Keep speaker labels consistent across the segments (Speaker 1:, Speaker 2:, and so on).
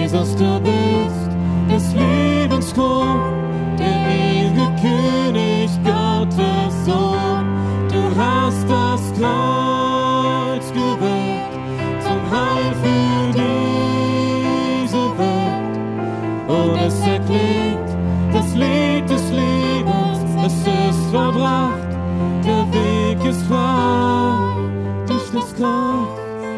Speaker 1: Jesus, du bist des Lebens Grund, der ewige König, Gottes Sohn. Du hast das Kreuz gewählt zum Heil für diese Welt. Und es erklingt das Lied des Lebens, es ist vollbracht, der Weg ist frei durch das Kreuz.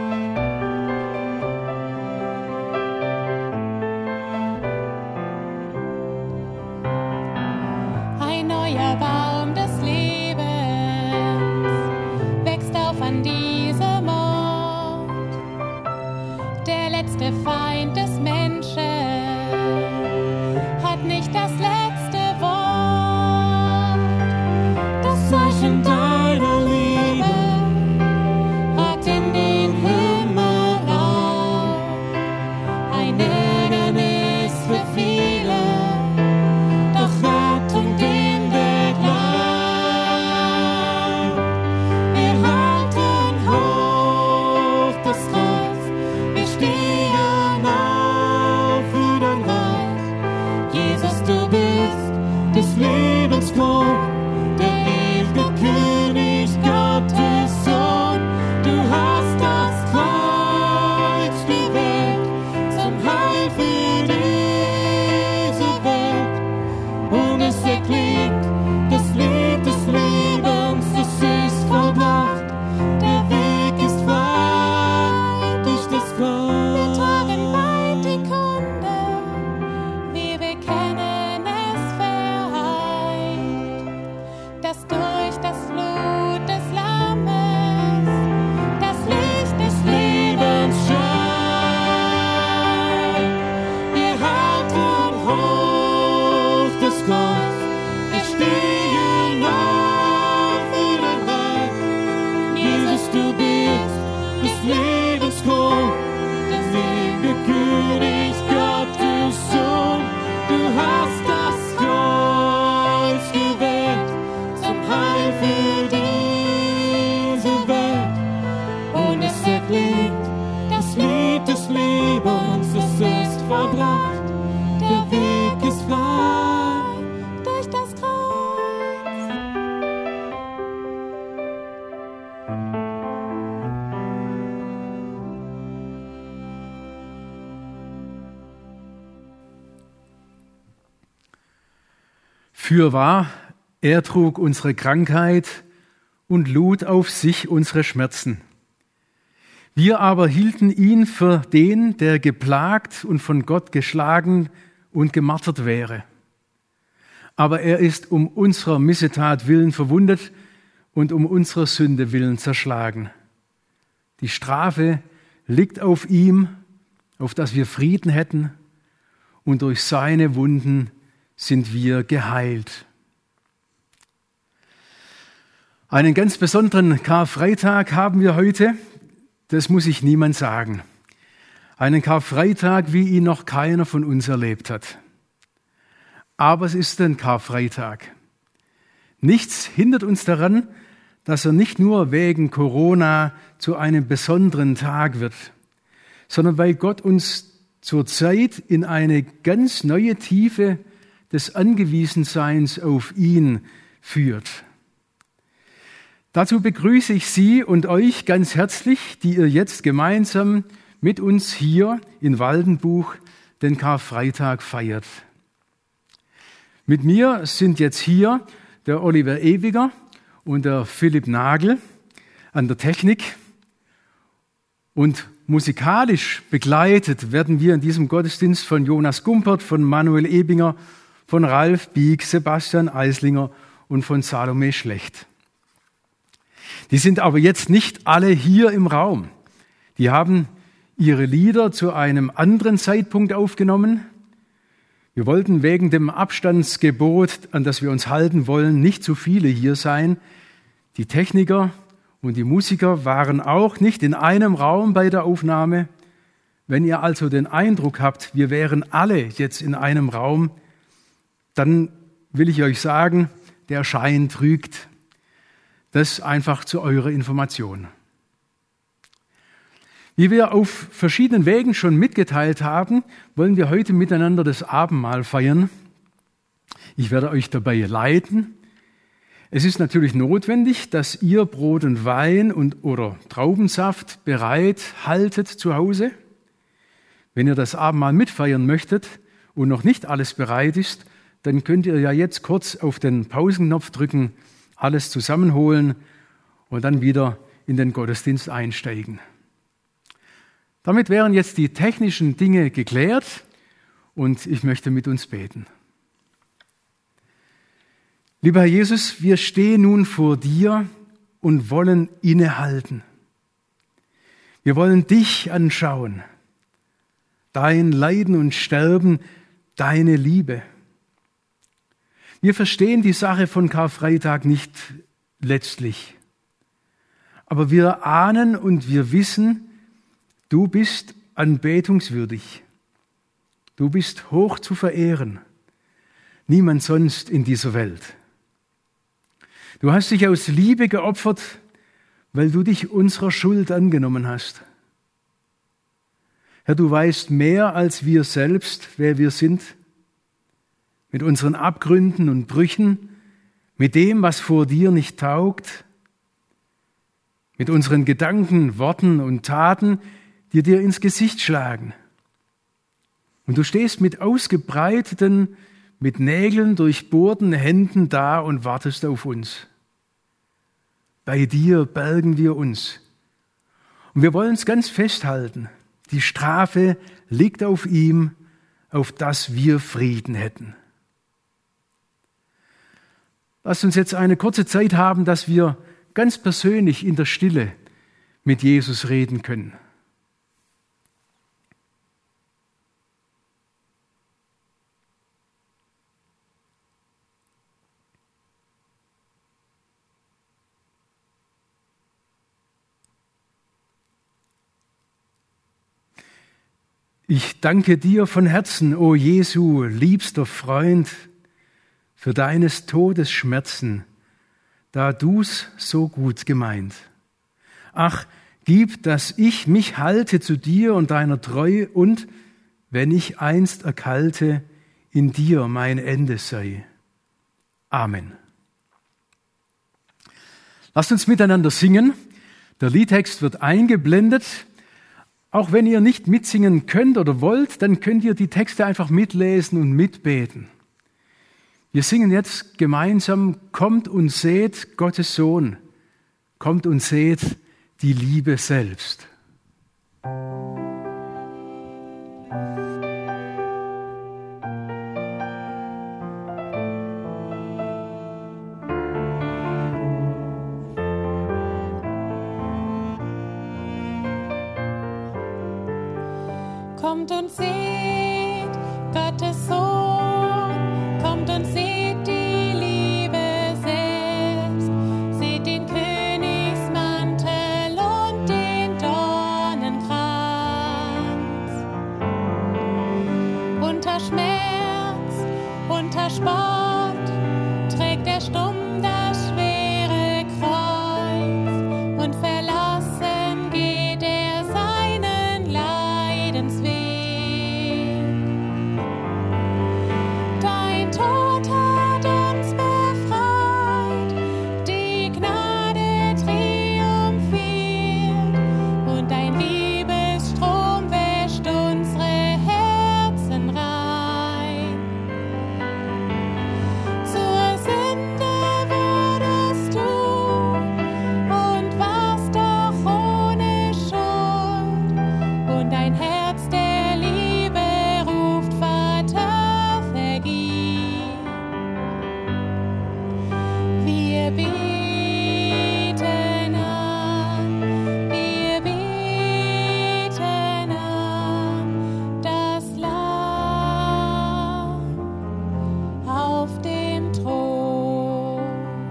Speaker 2: Ein neuer Baum des Lebens wächst auf an diesem Ort. Der letzte Feind des Menschen hat nicht das letzte Wort. Das Zeichen deiner Liebe ragt in den Himmel auf. Ein Ärgernis für viele, doch Rettung den Weg lang. Wir halten hoch das Kreuz, wir stehen auf für dein Reich. Jesus, du bist des Lebens Grund, der ewige König, Gottes Sohn. Du hast das Kreuz gewählt zum Heil für diese Welt. Und es erklingt das Lied des Lebens, es ist vollbracht, der Weg ist frei durch das Kreuz. Wir tragen weit die Kunde, wir bekennen es vereint, dass durch das Blut des Lammes das Licht des Lebens scheint. Wir halten hoch das Kreuz, wir stehen auf für dein Reich. Jesus, du bist des Lebens Grund, der ewige König, Gottes Sohn. Du hast das Kreuz gewählt zum Heil für diese Welt. Und es erklingt das Lied des Lebens, es ist vollbracht, der Weg ist frei durch das Kreuz.
Speaker 3: Fürwahr, er trug unsere Krankheit und lud auf sich unsere Schmerzen. Wir aber hielten ihn für den, der geplagt und von Gott geschlagen und gemartert wäre. Aber er ist um unserer Missetat willen verwundet und um unserer Sünde willen zerschlagen. Die Strafe liegt auf ihm, auf dass wir Frieden hätten, und durch seine Wunden sind wir geheilt. Einen ganz besonderen Karfreitag haben wir heute, das muss ich niemand sagen. Einen Karfreitag, wie ihn noch keiner von uns erlebt hat. Aber es ist ein Karfreitag. Nichts hindert uns daran, dass er nicht nur wegen Corona zu einem besonderen Tag wird, sondern weil Gott uns zurzeit in eine ganz neue Tiefe des Angewiesenseins auf ihn führt. Dazu begrüße ich Sie und euch ganz herzlich, die ihr jetzt gemeinsam mit uns hier in Waldenbuch den Karfreitag feiert. Mit mir sind jetzt hier der Oliver Ewiger und der Philipp Nagel an der Technik. Und musikalisch begleitet werden wir in diesem Gottesdienst von Jonas Gumpert, von Manuel Ebinger, von Ralf Bieg, Sebastian Eislinger und von Salome Schlecht. Die sind aber jetzt nicht alle hier im Raum. Die haben ihre Lieder zu einem anderen Zeitpunkt aufgenommen. Wir wollten wegen dem Abstandsgebot, an das wir uns halten wollen, nicht zu viele hier sein. Die Techniker und die Musiker waren auch nicht in einem Raum bei der Aufnahme. Wenn ihr also den Eindruck habt, wir wären alle jetzt in einem Raum, dann will ich euch sagen, der Schein trügt. Das einfach zu eurer Information. Wie wir auf verschiedenen Wegen schon mitgeteilt haben, wollen wir heute miteinander das Abendmahl feiern. Ich werde euch dabei leiten. Es ist natürlich notwendig, dass ihr Brot und Wein oder Traubensaft bereit haltet zu Hause. Wenn ihr das Abendmahl mitfeiern möchtet und noch nicht alles bereit ist, dann könnt ihr ja jetzt kurz auf den Pausenknopf drücken, alles zusammenholen und dann wieder in den Gottesdienst einsteigen. Damit wären jetzt die technischen Dinge geklärt und ich möchte mit uns beten. Lieber Herr Jesus, wir stehen nun vor dir und wollen innehalten. Wir wollen dich anschauen, dein Leiden und Sterben, deine Liebe. Wir verstehen die Sache von Karfreitag nicht letztlich, aber wir ahnen und wir wissen, du bist anbetungswürdig. Du bist hoch zu verehren. Niemand sonst in dieser Welt. Du hast dich aus Liebe geopfert, weil du dich unserer Schuld angenommen hast. Herr, du weißt mehr als wir selbst, wer wir sind, mit unseren Abgründen und Brüchen, mit dem, was vor dir nicht taugt, mit unseren Gedanken, Worten und Taten, die dir ins Gesicht schlagen. Und du stehst mit ausgebreiteten, mit Nägeln durchbohrten Händen da und wartest auf uns. Bei dir bergen wir uns. Und wir wollen es ganz festhalten. Die Strafe liegt auf ihm, auf dass wir Frieden hätten. Lasst uns jetzt eine kurze Zeit haben, dass wir ganz persönlich in der Stille mit Jesus reden können. Ich danke dir von Herzen, o Jesu, liebster Freund, für deines Todes Schmerzen, da du's so gut gemeint. Ach, gib, dass ich mich halte zu dir und deiner Treu und, wenn ich einst erkalte, in dir mein Ende sei. Amen. Lasst uns miteinander singen. Der Liedtext wird eingeblendet. Auch wenn ihr nicht mitsingen könnt oder wollt, dann könnt ihr die Texte einfach mitlesen und mitbeten. Wir singen jetzt gemeinsam, kommt und seht Gottes Sohn, kommt und seht die Liebe selbst.
Speaker 2: Kommt und seht Gottes Sohn, kommt und seht die Liebe selbst, seht den Königsmantel und den Dornenkranz. Unter Schmerz, unter Spott trägt er stumm das schwere Kreuz und verlassen geht er seinen Leidensweg. Dein Tod hat uns befreit, die Gnade triumphiert und dein Liebesstrom wäscht unsere Herzen rein. Zur Sünde wurdest du und warst doch ohne Schuld und dein Herz der Liebe ruft, Vater, vergib. Wir beten an das Lamm auf dem Thron.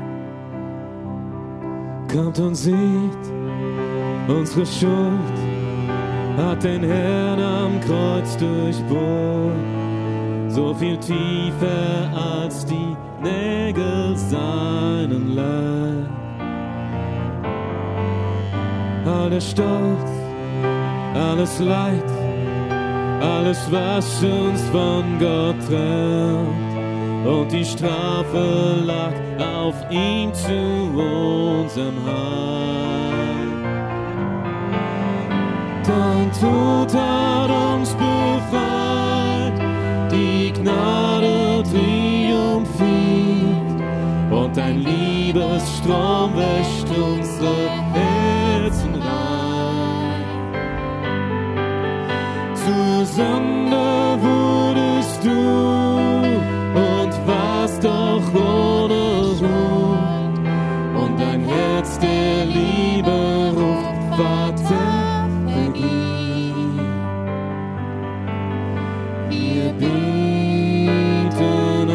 Speaker 1: Kommt und seht, unsere Schuld hat den Herrn am Kreuz durchbohrt, so viel tiefer als die Nägel seinen Leib. All der Stolz alles Leid, alles, was uns von Gott trennt. Und die Strafe lag auf ihm zu unserem Heil. Dein Tod hat uns befreit, die Gnade triumphiert, und dein Liebesstrom wäscht unsere Herzen rein. Zur Sünde wurdest du und warst doch ohne Ruhe, und dein Herz der Liebe ruft, Vater, vergib. Wir beten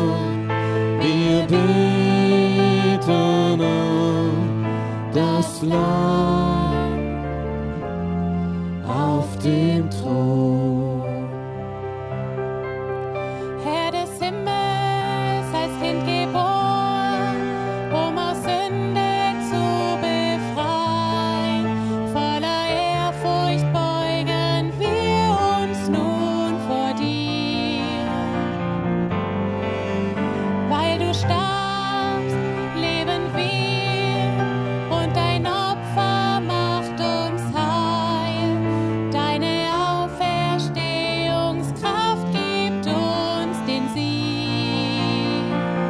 Speaker 1: an das Lamm auf dem Thron.
Speaker 2: Herr des Himmels, als Kind geboren, um aus Sünde zu befreien. Voller Ehrfurcht beugen wir uns nun vor dir. Weil du starbst, leben wir, und dein Opfer macht uns heil. Deine Auferstehungskraft gibt uns den Sieg.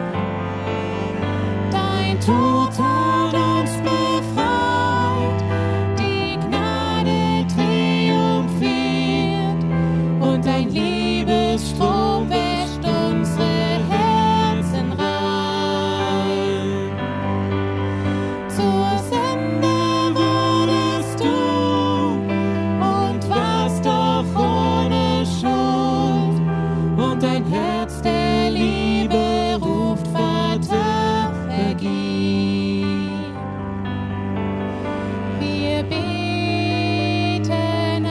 Speaker 2: Dein Tod hat uns befreit, die Gnade triumphiert, und dein Liebesstrom wäscht unsere Herzen rein. Zur Sünde wurdest du und warst doch ohne Schuld, und dein Herz der Liebe ruft, Vater, vergib. Wir beten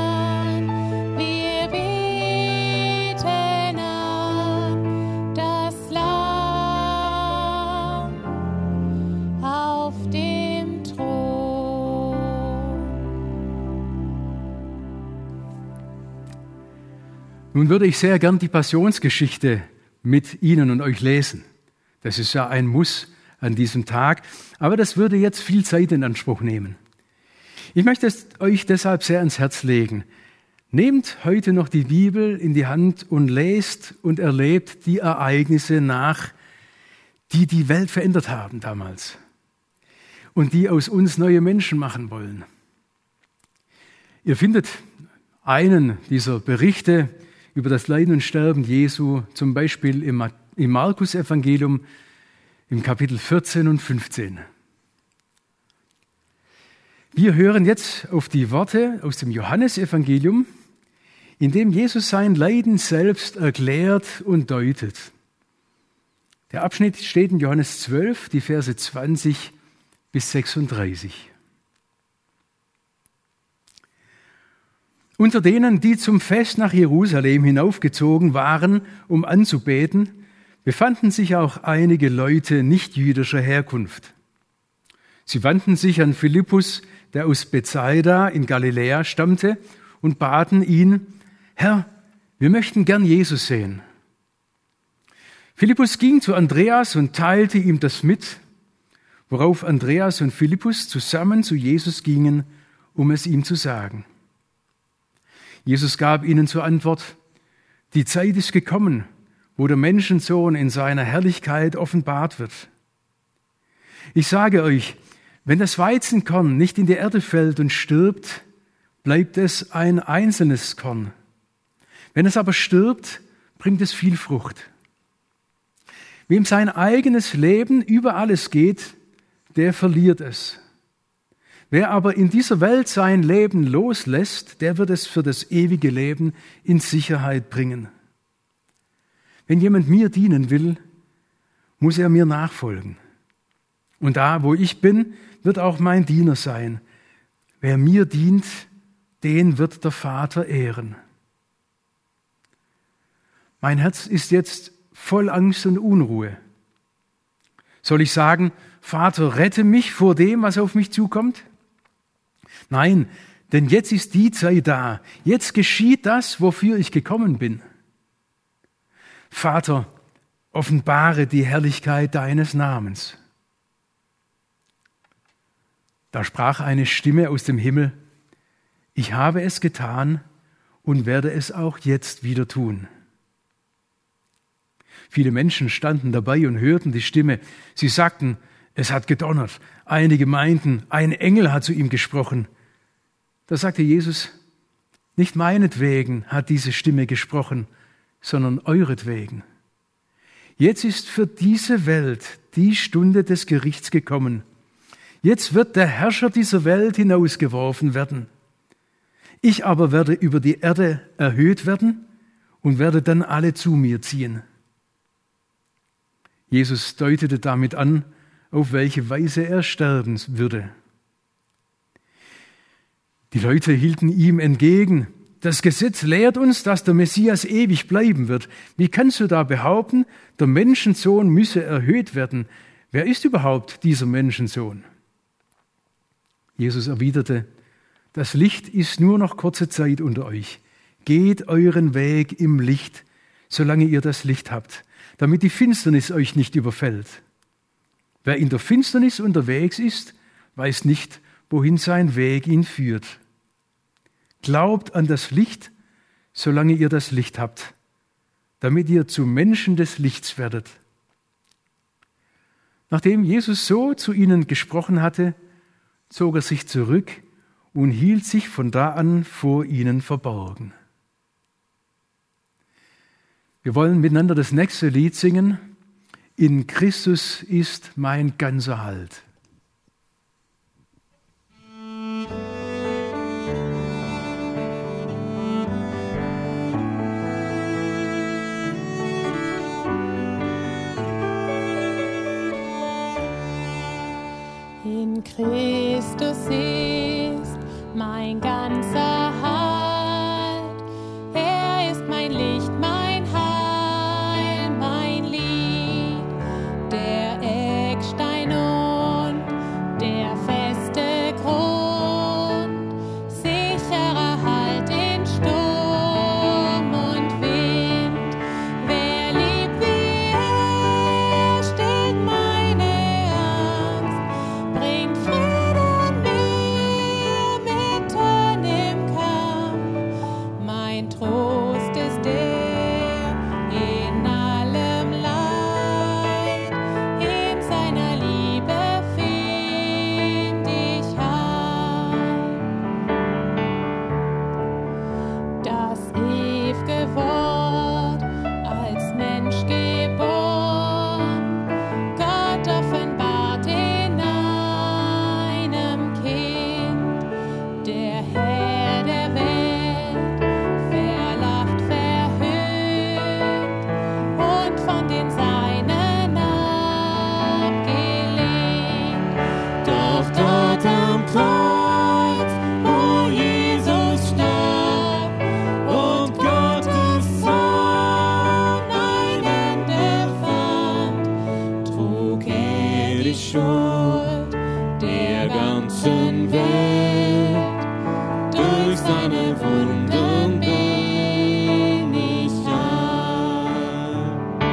Speaker 2: an das Lamm auf dem Thron.
Speaker 3: Nun würde ich sehr gern die Passionsgeschichte mit Ihnen und euch lesen. Das ist ja ein Muss an diesem Tag, aber das würde jetzt viel Zeit in Anspruch nehmen. Ich möchte es euch deshalb sehr ans Herz legen. Nehmt heute noch die Bibel in die Hand und lest und erlebt die Ereignisse nach, die die Welt verändert haben damals und die aus uns neue Menschen machen wollen. Ihr findet einen dieser Berichte über das Leiden und Sterben Jesu, zum Beispiel im Markus-Evangelium im Kapitel 14 und 15. Wir hören jetzt auf die Worte aus dem Johannesevangelium, in dem Jesus sein Leiden selbst erklärt und deutet. Der Abschnitt steht in Johannes 12, die Verse 20 bis 36. Unter denen, die zum Fest nach Jerusalem hinaufgezogen waren, um anzubeten, befanden sich auch einige Leute nichtjüdischer Herkunft. Sie wandten sich an Philippus, der aus Bethsaida in Galiläa stammte, und baten ihn: Herr, wir möchten gern Jesus sehen. Philippus ging zu Andreas und teilte ihm das mit, worauf Andreas und Philippus zusammen zu Jesus gingen, um es ihm zu sagen. Jesus gab ihnen zur Antwort: Die Zeit ist gekommen, wo der Menschensohn in seiner Herrlichkeit offenbart wird. Ich sage euch, wenn das Weizenkorn nicht in die Erde fällt und stirbt, bleibt es ein einzelnes Korn. Wenn es aber stirbt, bringt es viel Frucht. Wem sein eigenes Leben über alles geht, der verliert es. Wer aber in dieser Welt sein Leben loslässt, der wird es für das ewige Leben in Sicherheit bringen. Wenn jemand mir dienen will, muss er mir nachfolgen. Und da, wo ich bin, wird auch mein Diener sein. Wer mir dient, den wird der Vater ehren. Mein Herz ist jetzt voll Angst und Unruhe. Soll ich sagen: Vater, rette mich vor dem, was auf mich zukommt? Nein, denn jetzt ist die Zeit da. Jetzt geschieht das, wofür ich gekommen bin. Vater, offenbare die Herrlichkeit deines Namens. Da sprach eine Stimme aus dem Himmel: Ich habe es getan und werde es auch jetzt wieder tun. Viele Menschen standen dabei und hörten die Stimme. Sie sagten, es hat gedonnert. Einige meinten, ein Engel hat zu ihm gesprochen. Da sagte Jesus, nicht meinetwegen hat diese Stimme gesprochen, sondern euretwegen. Jetzt ist für diese Welt die Stunde des Gerichts gekommen. Jetzt wird der Herrscher dieser Welt hinausgeworfen werden. Ich aber werde über die Erde erhöht werden und werde dann alle zu mir ziehen. Jesus deutete damit an, auf welche Weise er sterben würde. Die Leute hielten ihm entgegen: Das Gesetz lehrt uns, dass der Messias ewig bleiben wird. Wie kannst du da behaupten, der Menschensohn müsse erhöht werden? Wer ist überhaupt dieser Menschensohn? Jesus erwiderte: Das Licht ist nur noch kurze Zeit unter euch. Geht euren Weg im Licht, solange ihr das Licht habt, damit die Finsternis euch nicht überfällt. Wer in der Finsternis unterwegs ist, weiß nicht, wohin sein Weg ihn führt. Glaubt an das Licht, solange ihr das Licht habt, damit ihr zu Menschen des Lichts werdet. Nachdem Jesus so zu ihnen gesprochen hatte, zog er sich zurück und hielt sich von da an vor ihnen verborgen. Wir wollen miteinander das nächste Lied singen. In Christus ist mein ganzer Halt.
Speaker 2: In Christus ist mein ganzer Halt. Er ist mein Licht, mein Heil, mein Lied, der Eckstein und der feste Grund, sicherer Halt in Sturm und Wind. Wer liebt wie er, stillt meine Angst, bringt Frieden mir mitten im Kampf. Mein Trost ist der in allem Leid, in seiner Liebe find ich Halt. Das ew'ge Wort als Mensch geboren, Gott offenbart in einem Kind, der Herr der Welt, verlacht, verhöhnt und von den Seinen abgelehnt.
Speaker 1: Doch dort am Kreuz, wo Jesus starb und Gottes Sohn ein Ende fand, trug er die Schuld der ganzen Welt. Durch seine Wunden bin ich heil.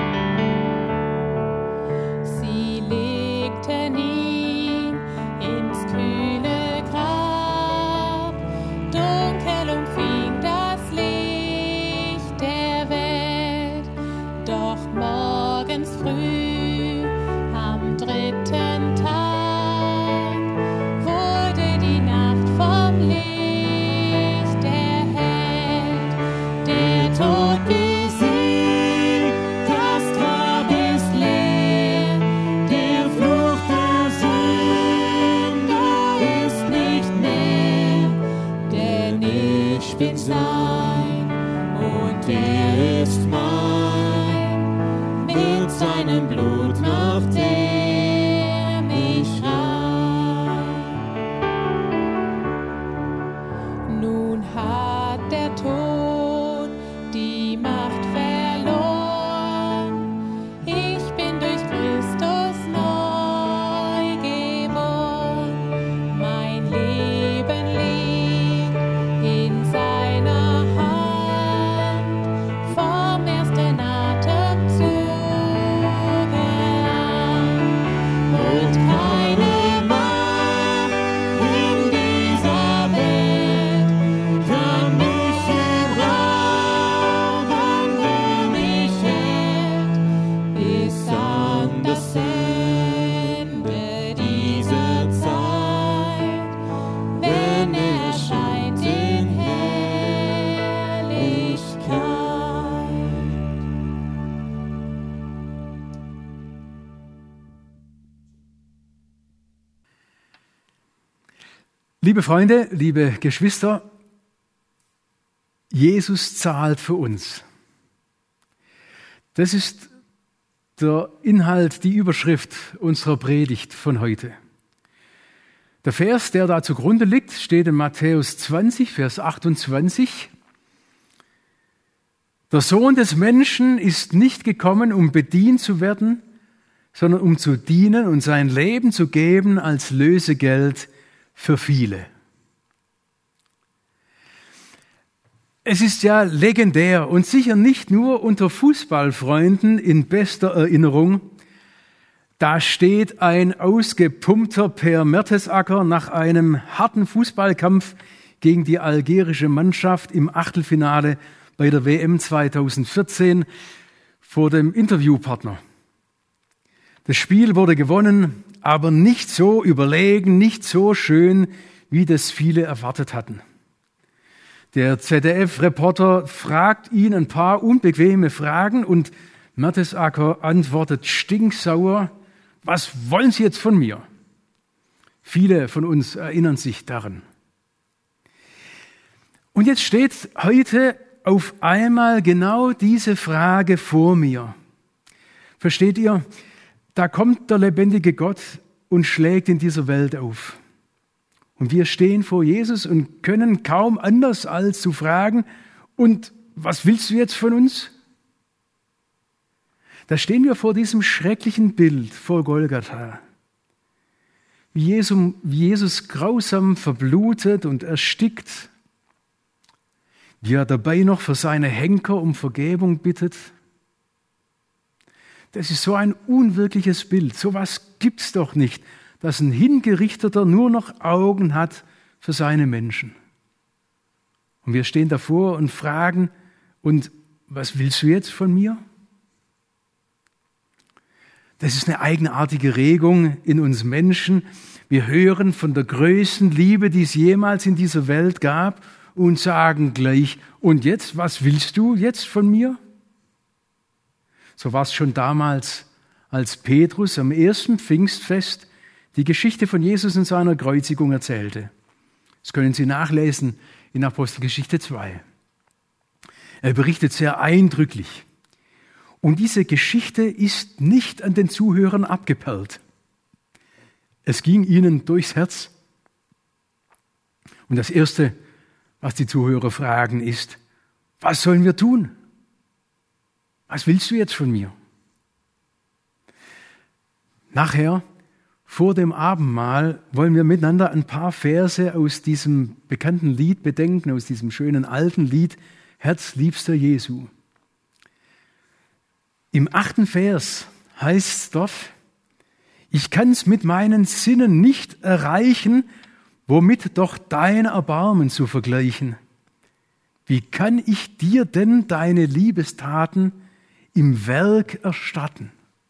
Speaker 2: Sie legten ihn ins kühle Grab, dunkel umfing das Licht der Welt. Doch morgens früh am 3. Tag wurde die Nacht vom Licht erhellt. Der Tod besiegt, das Grab ist leer, der Fluch der Sünde ist nicht mehr, denn ich bin sein und er ist mein, mit seinem Blut macht er mich rein. Nun hat der Tod die Macht verloren. Ich bin durch Christus neu geboren. Mein Leben liegt
Speaker 3: Liebe Freunde, liebe Geschwister, Jesus zahlt für uns. Das ist der Inhalt, die Überschrift unserer Predigt von heute. Der Vers, der da zugrunde liegt, steht in Matthäus 20, Vers 28. Der Sohn des Menschen ist nicht gekommen, um bedient zu werden, sondern um zu dienen und sein Leben zu geben als Lösegeld für viele. Es ist ja legendär und sicher nicht nur unter Fußballfreunden in bester Erinnerung. Da steht ein ausgepumpter Per Mertesacker nach einem harten Fußballkampf gegen die algerische Mannschaft im Achtelfinale bei der WM 2014 vor dem Interviewpartner. Das Spiel wurde gewonnen, aber nicht so überlegen, nicht so schön, wie das viele erwartet hatten. Der ZDF-Reporter fragt ihn ein paar unbequeme Fragen und Mertesacker antwortet stinksauer: Was wollen Sie jetzt von mir? Viele von uns erinnern sich daran. Und jetzt steht heute auf einmal genau diese Frage vor mir. Versteht ihr? Da kommt der lebendige Gott und schlägt in dieser Welt auf. Und wir stehen vor Jesus und können kaum anders als zu fragen: Und was willst du jetzt von uns? Da stehen wir vor diesem schrecklichen Bild vor Golgatha. Wie Jesus grausam verblutet und erstickt, wie er dabei noch für seine Henker um Vergebung bittet. Das ist so ein unwirkliches Bild. So etwas gibt es doch nicht, dass ein Hingerichteter nur noch Augen hat für seine Menschen. Und wir stehen davor und fragen: Und was willst du jetzt von mir? Das ist eine eigenartige Regung in uns Menschen. Wir hören von der größten Liebe, die es jemals in dieser Welt gab, und sagen gleich: Und jetzt, was willst du jetzt von mir? So war es schon damals, als Petrus am ersten Pfingstfest die Geschichte von Jesus und seiner Kreuzigung erzählte. Das können Sie nachlesen in Apostelgeschichte 2. Er berichtet sehr eindrücklich. Und diese Geschichte ist nicht an den Zuhörern abgeperlt. Es ging ihnen durchs Herz. Und das Erste, was die Zuhörer fragen, ist: Was sollen wir tun? Was willst du jetzt von mir? Nachher, vor dem Abendmahl, wollen wir miteinander ein paar Verse aus diesem bekannten Lied bedenken, aus diesem schönen alten Lied Herzliebster Jesu. Im 8. Vers heißt es dort: Ich kann es mit meinen Sinnen nicht erreichen, womit doch dein Erbarmen zu vergleichen. Wie kann ich dir denn deine Liebestaten im Werk erstatten?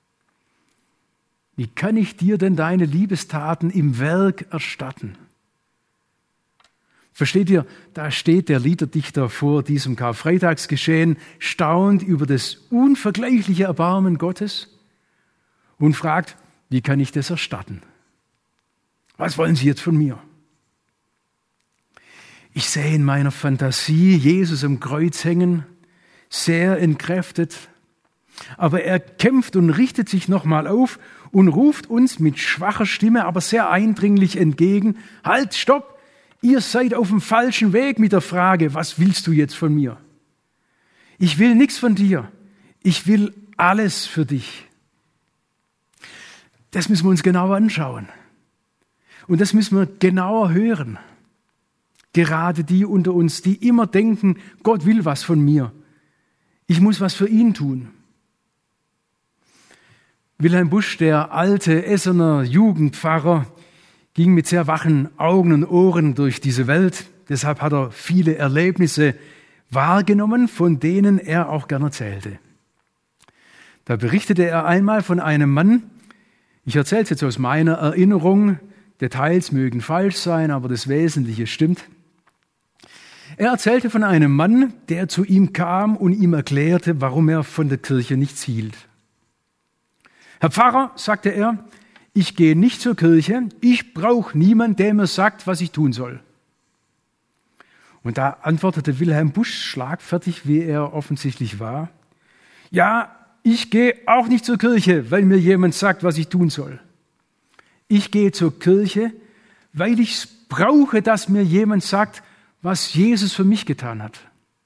Speaker 3: Wie kann ich dir denn deine Liebestaten im Werk erstatten? Versteht ihr, da steht der Liederdichter vor diesem Karfreitagsgeschehen, staunt über das unvergleichliche Erbarmen Gottes und fragt: Wie kann ich das erstatten? Was wollen Sie jetzt von mir? Ich sehe in meiner Fantasie Jesus am Kreuz hängen, sehr entkräftet, aber er kämpft und richtet sich nochmal auf und ruft uns mit schwacher Stimme, aber sehr eindringlich entgegen: Halt, stopp! Ihr seid auf dem falschen Weg mit der Frage: Was willst du jetzt von mir? Ich will nichts von dir. Ich will alles für dich. Das müssen wir uns genauer anschauen. Und das müssen wir genauer hören. Gerade die unter uns, die immer denken, Gott will was von mir. Ich muss was für ihn tun. Wilhelm Busch, der alte Essener Jugendpfarrer, ging mit sehr wachen Augen und Ohren durch diese Welt. Deshalb hat er viele Erlebnisse wahrgenommen, von denen er auch gern erzählte. Da berichtete er einmal von einem Mann. Ich erzähle es jetzt aus meiner Erinnerung. Details mögen falsch sein, aber das Wesentliche stimmt. Er erzählte von einem Mann, der zu ihm kam und ihm erklärte, warum er von der Kirche nichts hielt. Herr Pfarrer, sagte er, ich gehe nicht zur Kirche, ich brauche niemanden, der mir sagt, was ich tun soll. Und da antwortete Wilhelm Busch schlagfertig, wie er offensichtlich war, ja, ich gehe auch nicht zur Kirche, weil mir jemand sagt, was ich tun soll. Ich gehe zur Kirche, weil ich es brauche, dass mir jemand sagt, was Jesus für mich getan hat.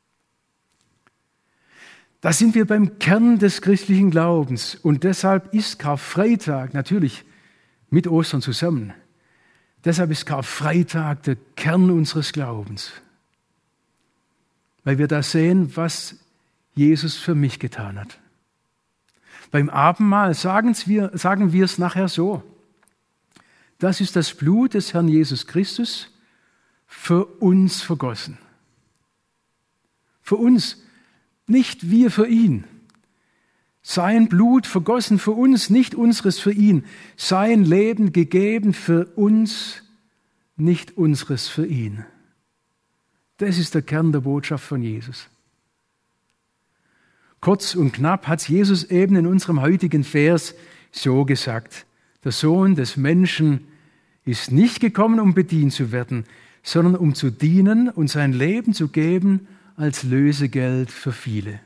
Speaker 3: Da sind wir beim Kern des christlichen Glaubens und deshalb ist Karfreitag natürlich mit Ostern zusammen. Deshalb ist Karfreitag der Kern unseres Glaubens, weil wir da sehen, was Jesus für mich getan hat. Beim Abendmahl sagen wir es nachher so: Das ist das Blut des Herrn Jesus Christus für uns vergossen. Für uns, nicht wir für ihn. Sein Blut vergossen für uns, nicht unseres für ihn. Sein Leben gegeben für uns, nicht unseres für ihn. Das ist der Kern der Botschaft von Jesus. Kurz und knapp hat Jesus eben in unserem heutigen Vers so gesagt: Der Sohn des Menschen ist nicht gekommen, um bedient zu werden, sondern um zu dienen und sein Leben zu geben als Lösegeld für viele.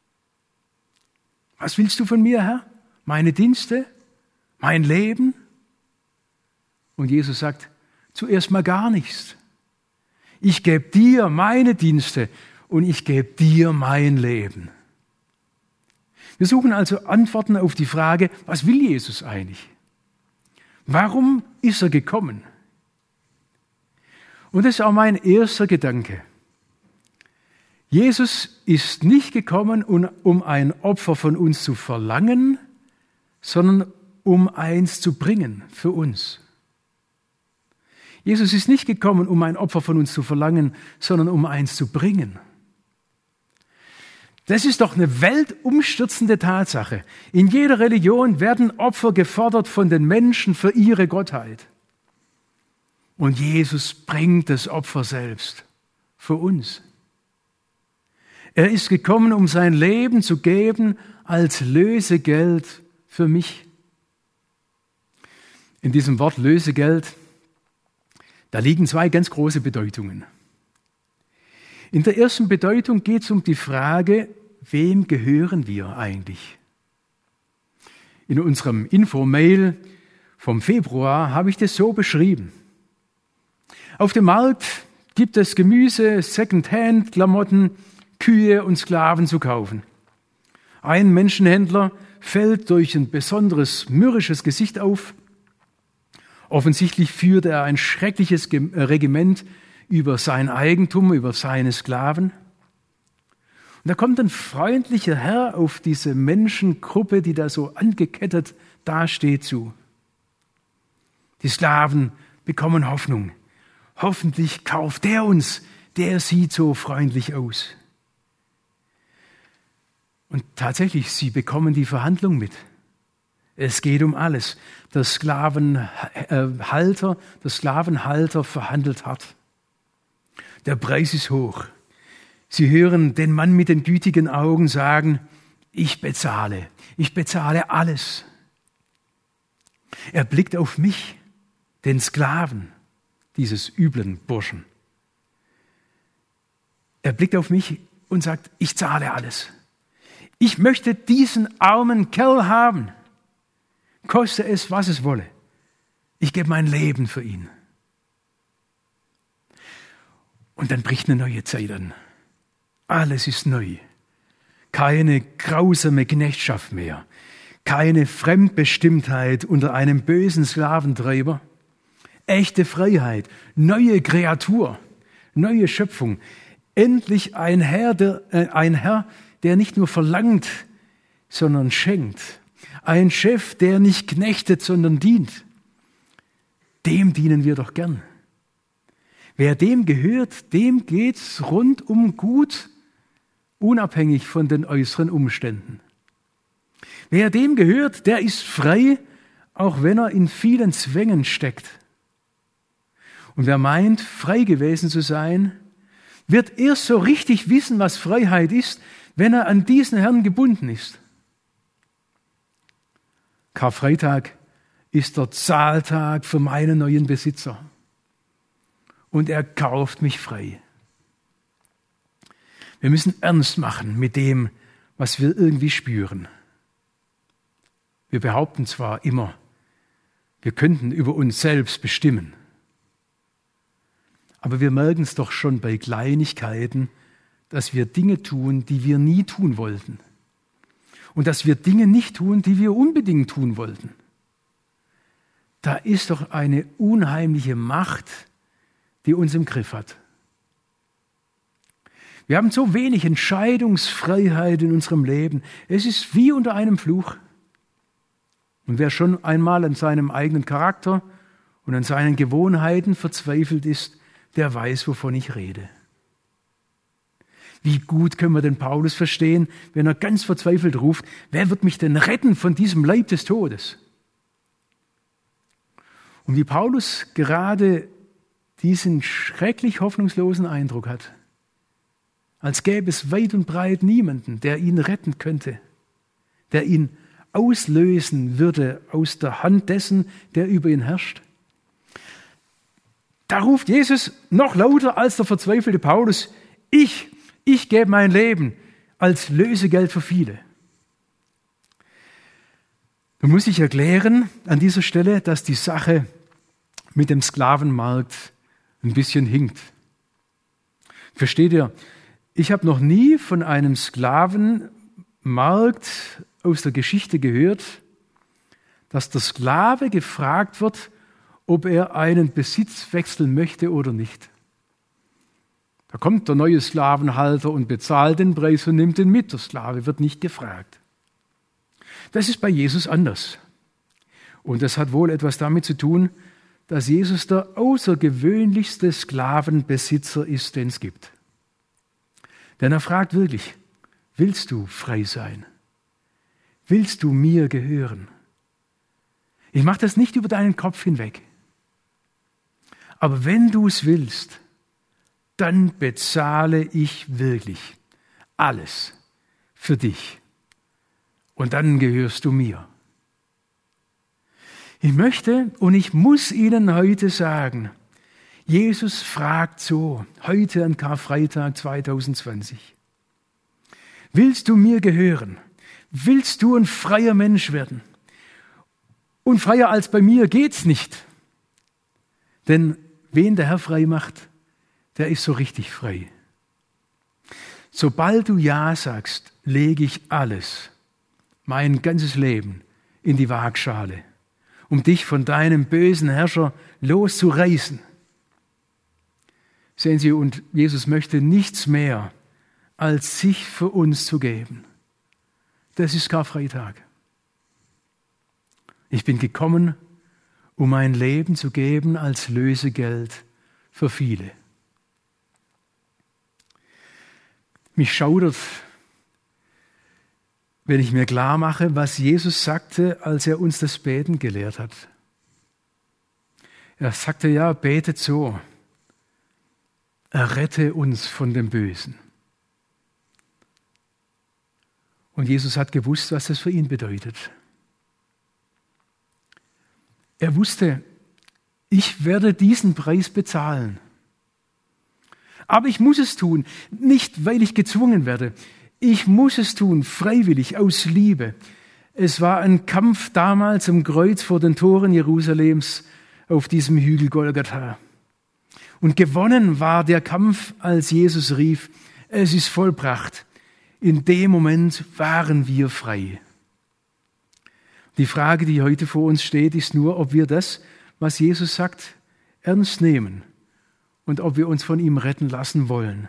Speaker 3: Was willst du von mir, Herr? Meine Dienste? Mein Leben? Und Jesus sagt, zuerst mal gar nichts. Ich gebe dir meine Dienste und ich gebe dir mein Leben. Wir suchen also Antworten auf die Frage, was will Jesus eigentlich? Warum ist er gekommen? Und das ist auch mein erster Gedanke. Jesus ist nicht gekommen, um ein Opfer von uns zu verlangen, sondern um eins zu bringen für uns. Jesus ist nicht gekommen, um ein Opfer von uns zu verlangen, sondern um eins zu bringen. Das ist doch eine weltumstürzende Tatsache. In jeder Religion werden Opfer gefordert von den Menschen für ihre Gottheit. Und Jesus bringt das Opfer selbst für uns. Er ist gekommen, um sein Leben zu geben als Lösegeld für mich. In diesem Wort Lösegeld, da liegen zwei ganz große Bedeutungen. In der ersten Bedeutung geht es um die Frage, wem gehören wir eigentlich? In unserem Infomail vom Februar habe ich das so beschrieben. Auf dem Markt gibt es Gemüse, Secondhand, Klamotten, Kühe und Sklaven zu kaufen. Ein Menschenhändler fällt durch ein besonderes mürrisches Gesicht auf. Offensichtlich führt er ein schreckliches Regiment über sein Eigentum, über seine Sklaven. Und da kommt ein freundlicher Herr auf diese Menschengruppe, die da so angekettet dasteht, zu. Die Sklaven bekommen Hoffnung. Hoffentlich kauft der uns, der sieht so freundlich aus. Und tatsächlich, sie bekommen die Verhandlung mit. Es geht um alles. Der Sklavenhalter verhandelt hart. Der Preis ist hoch. Sie hören den Mann mit den gütigen Augen sagen, ich bezahle alles. Er blickt auf mich, den Sklaven dieses üblen Burschen. Er blickt auf mich und sagt, ich zahle alles. Ich möchte diesen armen Kerl haben, koste es, was es wolle. Ich gebe mein Leben für ihn. Und dann bricht eine neue Zeit an. Alles ist neu. Keine grausame Knechtschaft mehr. Keine Fremdbestimmtheit unter einem bösen Sklaventreiber. Echte Freiheit, neue Kreatur, neue Schöpfung. Endlich ein Herr, der nicht nur verlangt, sondern schenkt. Ein Chef, der nicht knechtet, sondern dient. Dem dienen wir doch gern. Wer dem gehört, dem geht's rundum gut, unabhängig von den äußeren Umständen. Wer dem gehört, der ist frei, auch wenn er in vielen Zwängen steckt. Und wer meint, frei gewesen zu sein, wird erst so richtig wissen, was Freiheit ist, wenn er an diesen Herrn gebunden ist. Karfreitag ist der Zahltag für meinen neuen Besitzer. Und er kauft mich frei. Wir müssen ernst machen mit dem, was wir irgendwie spüren. Wir behaupten zwar immer, wir könnten über uns selbst bestimmen, aber wir merken es doch schon bei Kleinigkeiten, dass wir Dinge tun, die wir nie tun wollten. Und dass wir Dinge nicht tun, die wir unbedingt tun wollten. Da ist doch eine unheimliche Macht, die uns im Griff hat. Wir haben so wenig Entscheidungsfreiheit in unserem Leben. Es ist wie unter einem Fluch. Und wer schon einmal an seinem eigenen Charakter und an seinen Gewohnheiten verzweifelt ist, der weiß, wovon ich rede. Wie gut können wir den Paulus verstehen, wenn er ganz verzweifelt ruft, wer wird mich denn retten von diesem Leib des Todes? Und wie Paulus gerade diesen schrecklich hoffnungslosen Eindruck hat, als gäbe es weit und breit niemanden, der ihn retten könnte, der ihn auslösen würde aus der Hand dessen, der über ihn herrscht. Da ruft Jesus noch lauter als der verzweifelte Paulus, ich gebe mein Leben als Lösegeld für viele. Nun muss ich erklären an dieser Stelle, dass die Sache mit dem Sklavenmarkt ein bisschen hinkt. Versteht ihr? Ich habe noch nie von einem Sklavenmarkt aus der Geschichte gehört, dass der Sklave gefragt wird, ob er einen Besitz wechseln möchte oder nicht. Da kommt der neue Sklavenhalter und bezahlt den Preis und nimmt ihn mit. Der Sklave wird nicht gefragt. Das ist bei Jesus anders. Und das hat wohl etwas damit zu tun, dass Jesus der außergewöhnlichste Sklavenbesitzer ist, den es gibt. Denn er fragt wirklich, willst du frei sein? Willst du mir gehören? Ich mache das nicht über deinen Kopf hinweg. Aber wenn du es willst, dann bezahle ich wirklich alles für dich. Und dann gehörst du mir. Ich möchte und ich muss Ihnen heute sagen, Jesus fragt so, heute an Karfreitag 2020. Willst du mir gehören? Willst du ein freier Mensch werden? Und freier als bei mir geht's nicht. Denn wen der Herr frei macht, der ist so richtig frei. Sobald du Ja sagst, lege ich alles, mein ganzes Leben, in die Waagschale, um dich von deinem bösen Herrscher loszureißen. Sehen Sie, und Jesus möchte nichts mehr, als sich für uns zu geben. Das ist Karfreitag. Ich bin gekommen, um mein Leben zu geben als Lösegeld für viele. Mich schaudert, wenn ich mir klar mache, was Jesus sagte, als er uns das Beten gelehrt hat. Er sagte ja, betet so, errette uns von dem Bösen. Und Jesus hat gewusst, was das für ihn bedeutet. Er wusste, ich werde diesen Preis bezahlen. Aber ich muss es tun, nicht weil ich gezwungen werde. Ich muss es tun, freiwillig, aus Liebe. Es war ein Kampf damals am Kreuz vor den Toren Jerusalems auf diesem Hügel Golgatha. Und gewonnen war der Kampf, als Jesus rief, es ist vollbracht. In dem Moment waren wir frei. Die Frage, die heute vor uns steht, ist nur, ob wir das, was Jesus sagt, ernst nehmen und ob wir uns von ihm retten lassen wollen.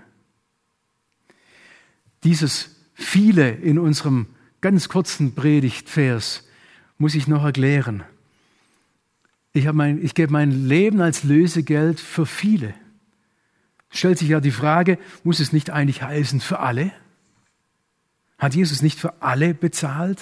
Speaker 3: Dieses viele in unserem ganz kurzen Predigtvers muss ich noch erklären. Ich gebe mein Leben als Lösegeld für viele. Stellt sich ja die Frage, muss es nicht eigentlich heißen für alle? Hat Jesus nicht für alle bezahlt?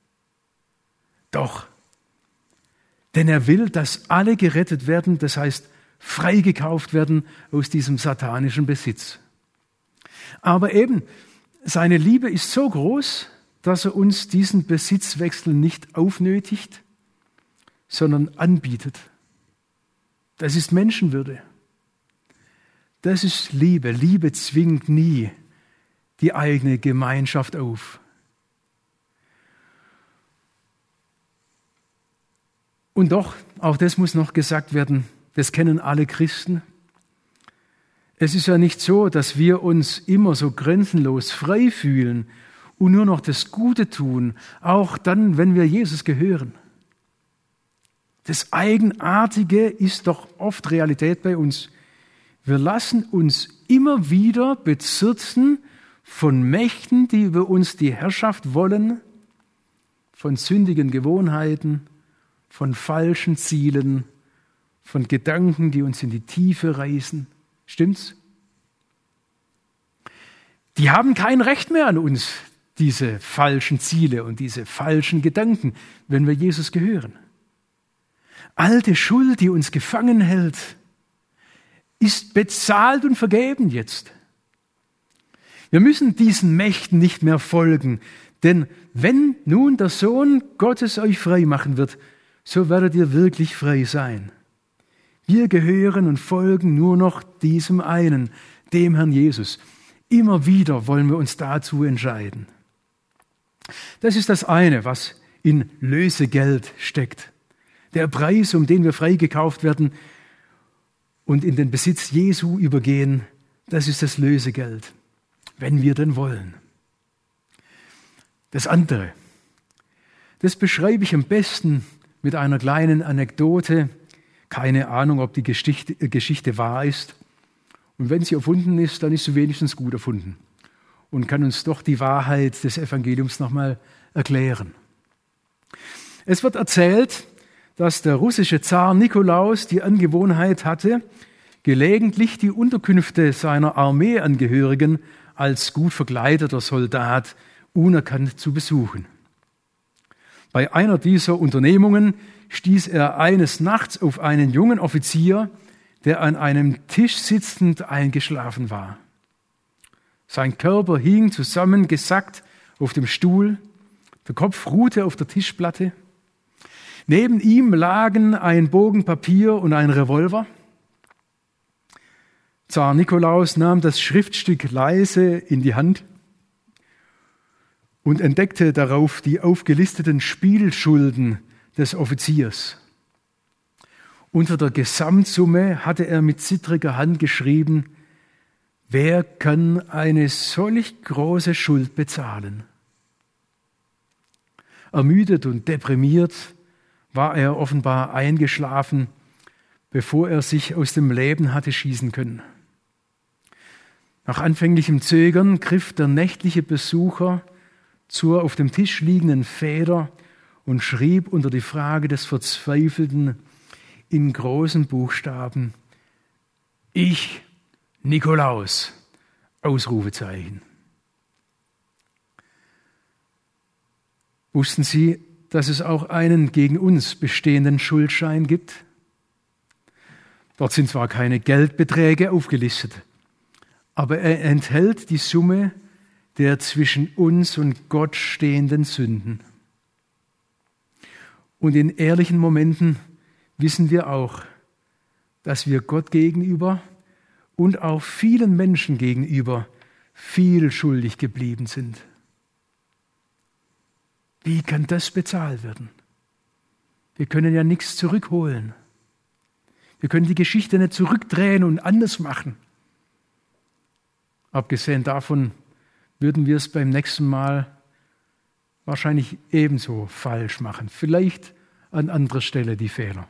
Speaker 3: Doch. Denn er will, dass alle gerettet werden, das heißt freigekauft werden aus diesem satanischen Besitz. Aber eben, seine Liebe ist so groß, dass er uns diesen Besitzwechsel nicht aufnötigt, sondern anbietet. Das ist Menschenwürde. Das ist Liebe. Liebe zwingt nie die eigene Gemeinschaft auf. Und doch, auch das muss noch gesagt werden, das kennen alle Christen. Es ist ja nicht so, dass wir uns immer so grenzenlos frei fühlen und nur noch das Gute tun, auch dann, wenn wir Jesus gehören. Das Eigenartige ist doch oft Realität bei uns. Wir lassen uns immer wieder bezirzen von Mächten, die über uns die Herrschaft wollen, von sündigen Gewohnheiten, von falschen Zielen, von Gedanken, die uns in die Tiefe reißen. Stimmt's? Die haben kein Recht mehr an uns, diese falschen Ziele und diese falschen Gedanken, wenn wir Jesus gehören. Alte Schuld, die uns gefangen hält, ist bezahlt und vergeben jetzt. Wir müssen diesen Mächten nicht mehr folgen, denn wenn nun der Sohn Gottes euch frei machen wird, so werdet ihr wirklich frei sein. Wir gehören und folgen nur noch diesem einen, dem Herrn Jesus. Immer wieder wollen wir uns dazu entscheiden. Das ist das eine, was in Lösegeld steckt. Der Preis, um den wir freigekauft werden und in den Besitz Jesu übergehen, das ist das Lösegeld, wenn wir denn wollen. Das andere, das beschreibe ich am besten mit einer kleinen Anekdote. Keine Ahnung, ob die Geschichte wahr ist. Und wenn sie erfunden ist, dann ist sie wenigstens gut erfunden und kann uns doch die Wahrheit des Evangeliums nochmal erklären. Es wird erzählt, dass der russische Zar Nikolaus die Angewohnheit hatte, gelegentlich die Unterkünfte seiner Armeeangehörigen als gut verkleideter Soldat unerkannt zu besuchen. Bei einer dieser Unternehmungen stieß er eines Nachts auf einen jungen Offizier, der an einem Tisch sitzend eingeschlafen war. Sein Körper hing zusammengesackt auf dem Stuhl, der Kopf ruhte auf der Tischplatte. Neben ihm lagen ein Bogen Papier und ein Revolver. Zar Nikolaus nahm das Schriftstück leise in die Hand und entdeckte darauf die aufgelisteten Spielschulden des Offiziers. Unter der Gesamtsumme hatte er mit zittriger Hand geschrieben: Wer kann eine solch große Schuld bezahlen? Ermüdet und deprimiert war er offenbar eingeschlafen, bevor er sich aus dem Leben hatte schießen können. Nach anfänglichem Zögern griff der nächtliche Besucher zur auf dem Tisch liegenden Feder und schrieb unter die Frage des Verzweifelten in großen Buchstaben: Ich, Nikolaus, Ausrufezeichen. Wussten Sie, dass es auch einen gegen uns bestehenden Schuldschein gibt? Dort sind zwar keine Geldbeträge aufgelistet, aber er enthält die Summe der zwischen uns und Gott stehenden Sünden. Und in ehrlichen Momenten wissen wir auch, dass wir Gott gegenüber und auch vielen Menschen gegenüber viel schuldig geblieben sind. Wie kann das bezahlt werden? Wir können ja nichts zurückholen. Wir können die Geschichte nicht zurückdrehen und anders machen. Abgesehen davon würden wir es beim nächsten Mal wahrscheinlich ebenso falsch machen. Vielleicht an anderer Stelle die Fehler.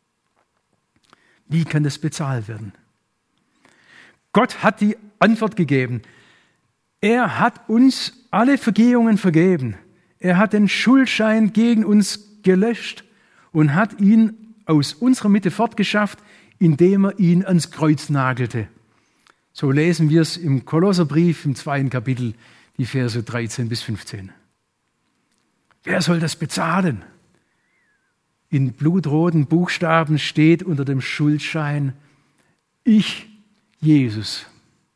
Speaker 3: Wie kann das bezahlt werden? Gott hat die Antwort gegeben. Er hat uns alle Vergehungen vergeben. Er hat den Schuldschein gegen uns gelöscht und hat ihn aus unserer Mitte fortgeschafft, indem er ihn ans Kreuz nagelte. So lesen wir es im Kolosserbrief im 2. Kapitel, die Verse 13 bis 15. Wer soll das bezahlen? In blutroten Buchstaben steht unter dem Schuldschein: Ich, Jesus.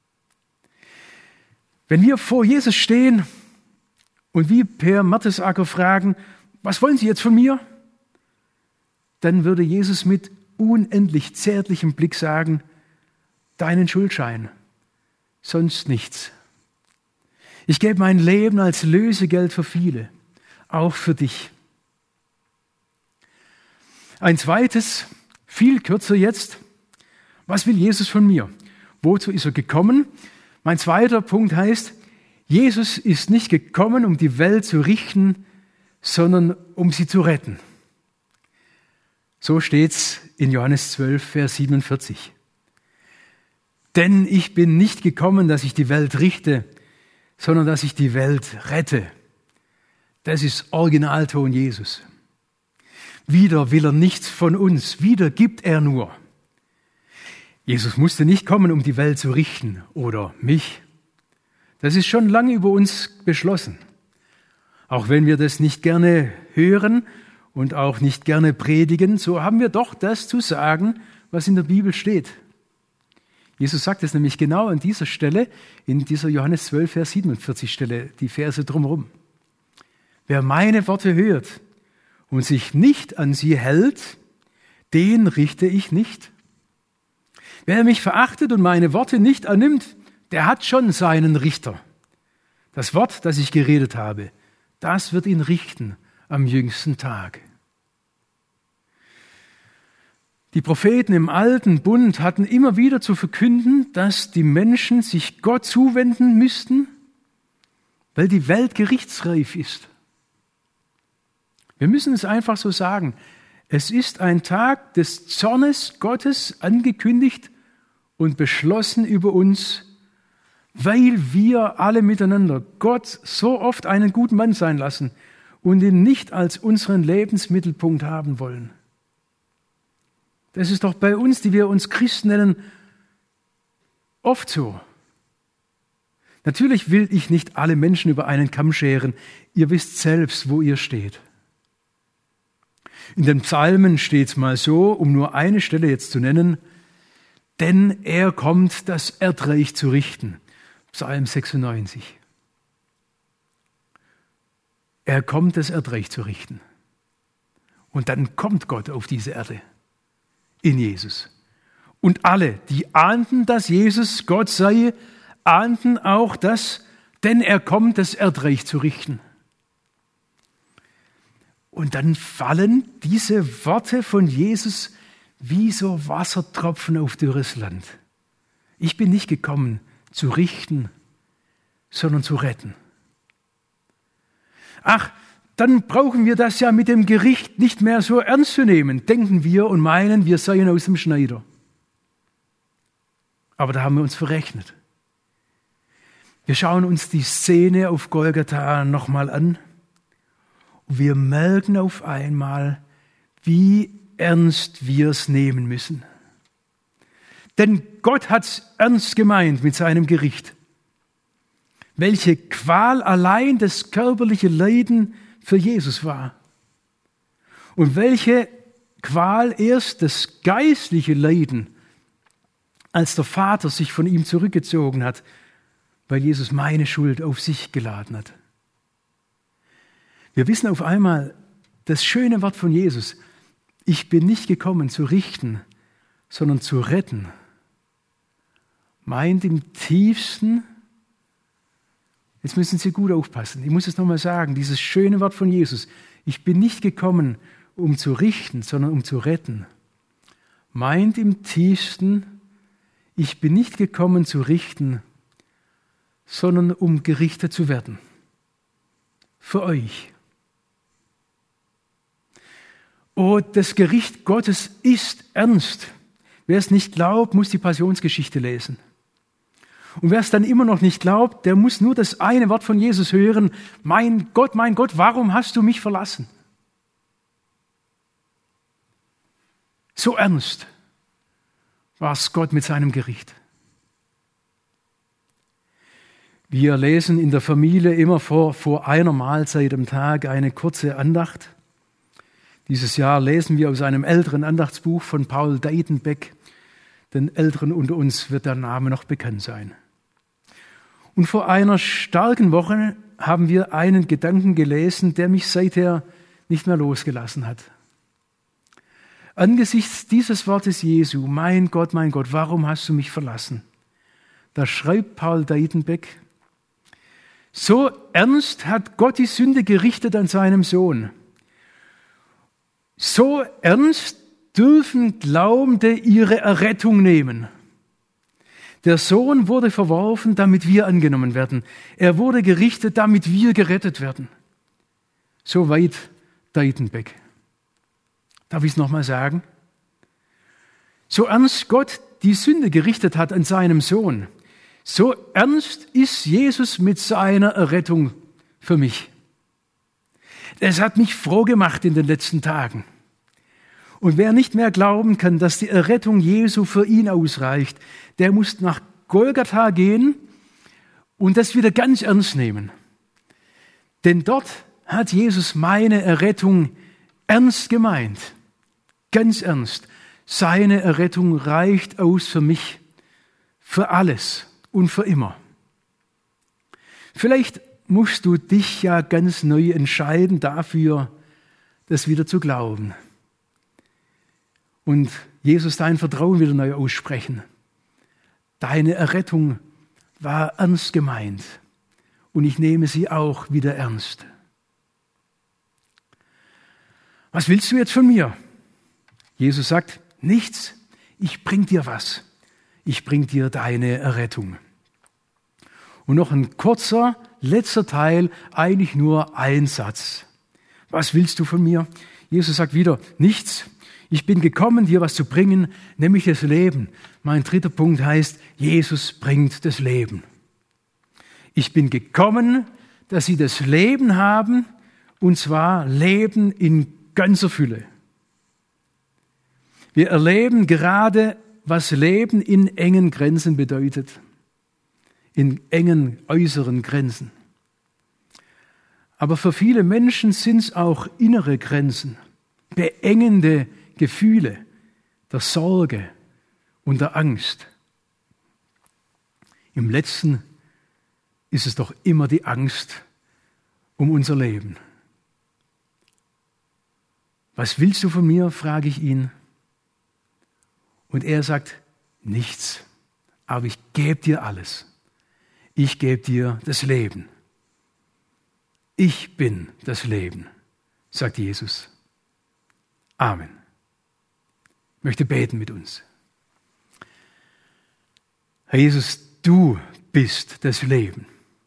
Speaker 3: Wenn wir vor Jesus stehen und wie Per Mertesacker fragen: Was wollen Sie jetzt von mir? dann würde Jesus mit unendlich zärtlichem Blick sagen, deinen Schuldschein, sonst nichts. Ich gebe mein Leben als Lösegeld für viele, auch für dich. Ein zweites, viel kürzer jetzt, was will Jesus von mir? Wozu ist er gekommen? Mein zweiter Punkt heißt, Jesus ist nicht gekommen, um die Welt zu richten, sondern um sie zu retten. So steht's in Johannes 12, Vers 47. Denn ich bin nicht gekommen, dass ich die Welt richte, sondern dass ich die Welt rette. Das ist Originalton Jesus. Wieder will er nichts von uns, wieder gibt er nur. Jesus musste nicht kommen, um die Welt zu richten oder mich. Das ist schon lange über uns beschlossen. Auch wenn wir das nicht gerne hören und auch nicht gerne predigen, so haben wir doch das zu sagen, was in der Bibel steht. Jesus sagt es nämlich genau an dieser Stelle, in dieser Johannes 12, Vers 47 Stelle, die Verse drumherum. Wer meine Worte hört und sich nicht an sie hält, den richte ich nicht. Wer mich verachtet und meine Worte nicht annimmt, der hat schon seinen Richter. Das Wort, das ich geredet habe, das wird ihn richten am jüngsten Tag. Die Propheten im Alten Bund hatten immer wieder zu verkünden, dass die Menschen sich Gott zuwenden müssten, weil die Welt gerichtsreif ist. Wir müssen es einfach so sagen. Es ist ein Tag des Zornes Gottes angekündigt und beschlossen über uns, weil wir alle miteinander Gott so oft einen guten Mann sein lassen und ihn nicht als unseren Lebensmittelpunkt haben wollen. Das ist doch bei uns, die wir uns Christen nennen, oft so. Natürlich will ich nicht alle Menschen über einen Kamm scheren. Ihr wisst selbst, wo ihr steht. In den Psalmen steht es mal so, um nur eine Stelle jetzt zu nennen, denn er kommt, das Erdreich zu richten. Psalm 96. Er kommt, das Erdreich zu richten. Und dann kommt Gott auf diese Erde. In Jesus. Und alle, die ahnten, dass Jesus Gott sei, ahnten auch das, denn er kommt, das Erdreich zu richten. Und dann fallen diese Worte von Jesus wie so Wassertropfen auf dürres Land. Ich bin nicht gekommen, zu richten, sondern zu retten. Ach, dann brauchen wir das ja mit dem Gericht nicht mehr so ernst zu nehmen, denken wir und meinen, wir seien aus dem Schneider. Aber da haben wir uns verrechnet. Wir schauen uns die Szene auf Golgatha nochmal an und wir merken auf einmal, wie ernst wir es nehmen müssen. Denn Gott hat es ernst gemeint mit seinem Gericht. Welche Qual allein das körperliche Leiden für Jesus war. Und welche Qual erst das geistliche Leiden, als der Vater sich von ihm zurückgezogen hat, weil Jesus meine Schuld auf sich geladen hat. Wir wissen auf einmal das schöne Wort von Jesus, ich bin nicht gekommen zu richten, sondern zu retten, meint im tiefsten, jetzt müssen Sie gut aufpassen, ich muss es nochmal sagen, dieses schöne Wort von Jesus, ich bin nicht gekommen, um zu richten, sondern um zu retten, meint im tiefsten, ich bin nicht gekommen zu richten, sondern um gerichtet zu werden. Für euch. Oh, das Gericht Gottes ist ernst. Wer es nicht glaubt, muss die Passionsgeschichte lesen. Und wer es dann immer noch nicht glaubt, der muss nur das eine Wort von Jesus hören. Mein Gott, warum hast du mich verlassen? So ernst war es Gott mit seinem Gericht. Wir lesen in der Familie immer vor einer Mahlzeit am Tag eine kurze Andacht. Dieses Jahr lesen wir aus einem älteren Andachtsbuch von Paul Deitenbeck. Den Älteren unter uns wird der Name noch bekannt sein. Und vor einer starken Woche haben wir einen Gedanken gelesen, der mich seither nicht mehr losgelassen hat. Angesichts dieses Wortes Jesu, mein Gott, warum hast du mich verlassen? Da schreibt Paul Deitenbeck, so ernst hat Gott die Sünde gerichtet an seinem Sohn. So ernst dürfen Glaubende ihre Errettung nehmen. Der Sohn wurde verworfen, damit wir angenommen werden. Er wurde gerichtet, damit wir gerettet werden. Soweit Deitenbeck. Darf ich es nochmal sagen? So ernst Gott die Sünde gerichtet hat an seinem Sohn, so ernst ist Jesus mit seiner Errettung für mich. Es hat mich froh gemacht in den letzten Tagen. Und wer nicht mehr glauben kann, dass die Errettung Jesu für ihn ausreicht, der muss nach Golgatha gehen und das wieder ganz ernst nehmen. Denn dort hat Jesus meine Errettung ernst gemeint. Ganz ernst. Seine Errettung reicht aus für mich, für alles und für immer. Vielleicht musst du dich ja ganz neu entscheiden dafür, das wieder zu glauben. Und Jesus dein Vertrauen wieder neu aussprechen. Deine Errettung war ernst gemeint und ich nehme sie auch wieder ernst. Was willst du jetzt von mir? Jesus sagt, nichts, ich bring dir was. Ich bring dir deine Errettung. Und noch ein kurzer, letzter Teil, eigentlich nur ein Satz. Was willst du von mir? Jesus sagt wieder, nichts. Ich bin gekommen, dir was zu bringen, nämlich das Leben. Mein dritter Punkt heißt, Jesus bringt das Leben. Ich bin gekommen, dass sie das Leben haben, und zwar Leben in ganzer Fülle. Wir erleben gerade, was Leben in engen Grenzen bedeutet, in engen äußeren Grenzen. Aber für viele Menschen sind es auch innere Grenzen, beengende Gefühle der Sorge und der Angst. Im Letzten ist es doch immer die Angst um unser Leben. Was willst du von mir, frage ich ihn. Und er sagt, nichts, aber ich gebe dir alles. Ich gebe dir das Leben. Ich bin das Leben, sagt Jesus. Amen. Ich möchte beten mit uns. Herr Jesus, du bist das Leben.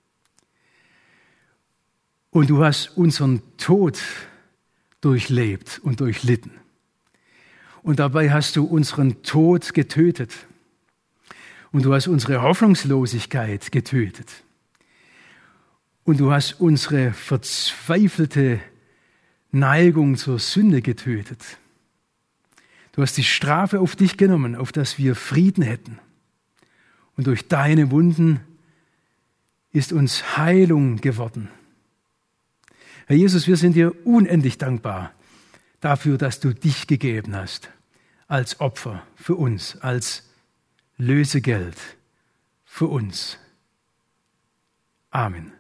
Speaker 3: Und du hast unseren Tod durchlebt und durchlitten. Und dabei hast du unseren Tod getötet. Und du hast unsere Hoffnungslosigkeit getötet. Und du hast unsere verzweifelte Neigung zur Sünde getötet. Du hast die Strafe auf dich genommen, auf dass wir Frieden hätten. Und durch deine Wunden ist uns Heilung geworden. Herr Jesus, wir sind dir unendlich dankbar dafür, dass du dich gegeben hast als Opfer für uns, als Lösegeld für uns. Amen.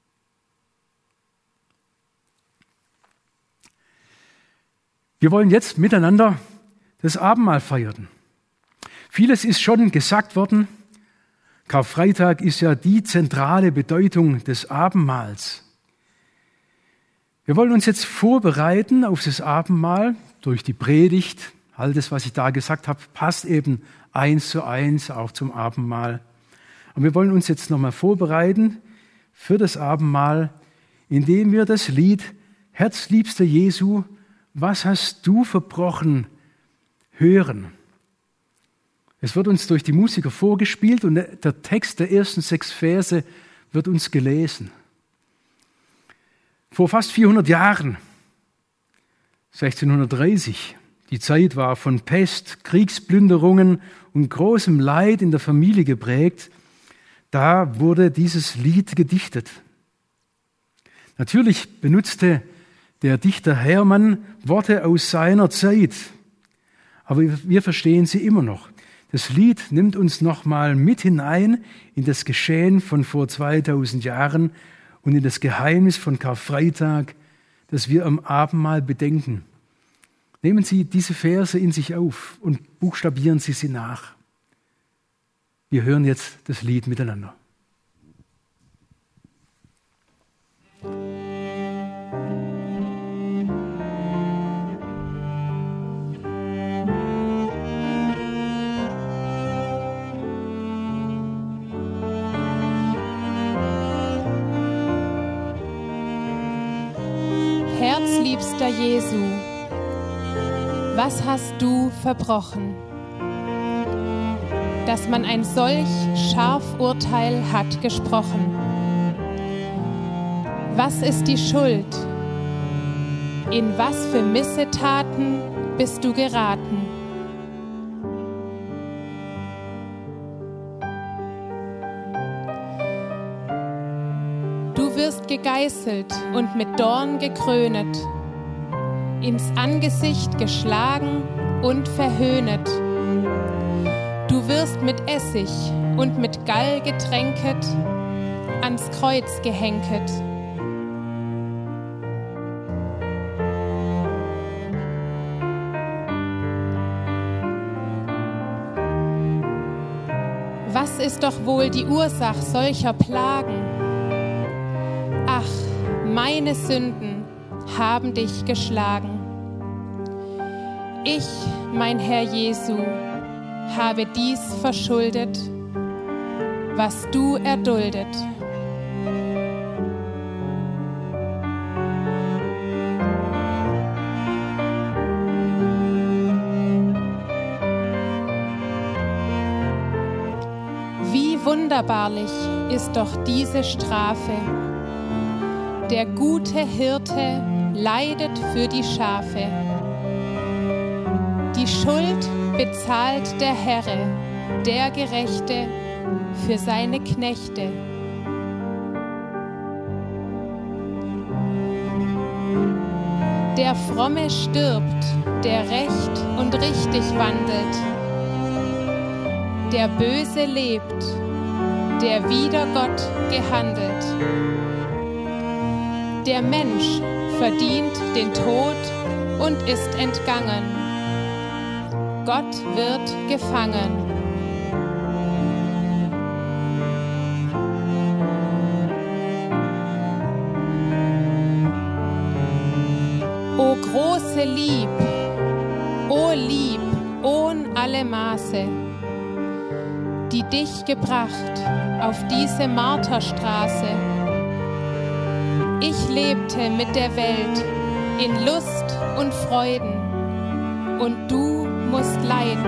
Speaker 3: Wir wollen jetzt miteinander das Abendmahl feiern. Vieles ist schon gesagt worden. Karfreitag ist ja die zentrale Bedeutung des Abendmahls. Wir wollen uns jetzt vorbereiten auf das Abendmahl durch die Predigt. All das, was ich da gesagt habe, passt eben 1:1 auch zum Abendmahl. Und wir wollen uns jetzt nochmal vorbereiten für das Abendmahl, indem wir das Lied Herzliebster Jesu, was hast du verbrochen, hören. Es wird uns durch die Musiker vorgespielt und der Text der ersten 6 Verse wird uns gelesen. Vor fast 400 Jahren, 1630, die Zeit war von Pest, Kriegsplünderungen und großem Leid in der Familie geprägt, da wurde dieses Lied gedichtet. Natürlich benutzte der Dichter Hermann Worte aus seiner Zeit, aber wir verstehen sie immer noch. Das Lied nimmt uns nochmal mit hinein in das Geschehen von vor 2000 Jahren und in das Geheimnis von Karfreitag, das wir am Abendmahl bedenken. Nehmen Sie diese Verse in sich auf und buchstabieren Sie sie nach. Wir hören jetzt das Lied miteinander.
Speaker 2: Herzliebster Jesu, was hast du verbrochen, dass man ein solch Scharfurteil hat gesprochen? Was ist die Schuld? In was für Missetaten bist du geraten? Du wirst gegeißelt und mit Dorn gekrönet, ins Angesicht geschlagen und verhöhnet. Du wirst mit Essig und mit Gall getränket, ans Kreuz gehenket. Was ist doch wohl die Ursache solcher Plagen? Ach, meine Sünden haben dich geschlagen. Ich, mein Herr Jesu, habe dies verschuldet, was du erduldet. Wie wunderbarlich ist doch diese Strafe. Der gute Hirte leidet für die Schafe. Die Schuld bezahlt der Herr, der Gerechte, für seine Knechte. Der Fromme stirbt, der recht und richtig wandelt. Der Böse lebt, der wider Gott gehandelt. Der Mensch verdient den Tod und ist entgangen. Gott wird gefangen. O große Lieb, ohn alle Maße, die dich gebracht auf diese Marterstraße. Ich lebte mit der Welt in Lust und Freuden, und du musst leiden.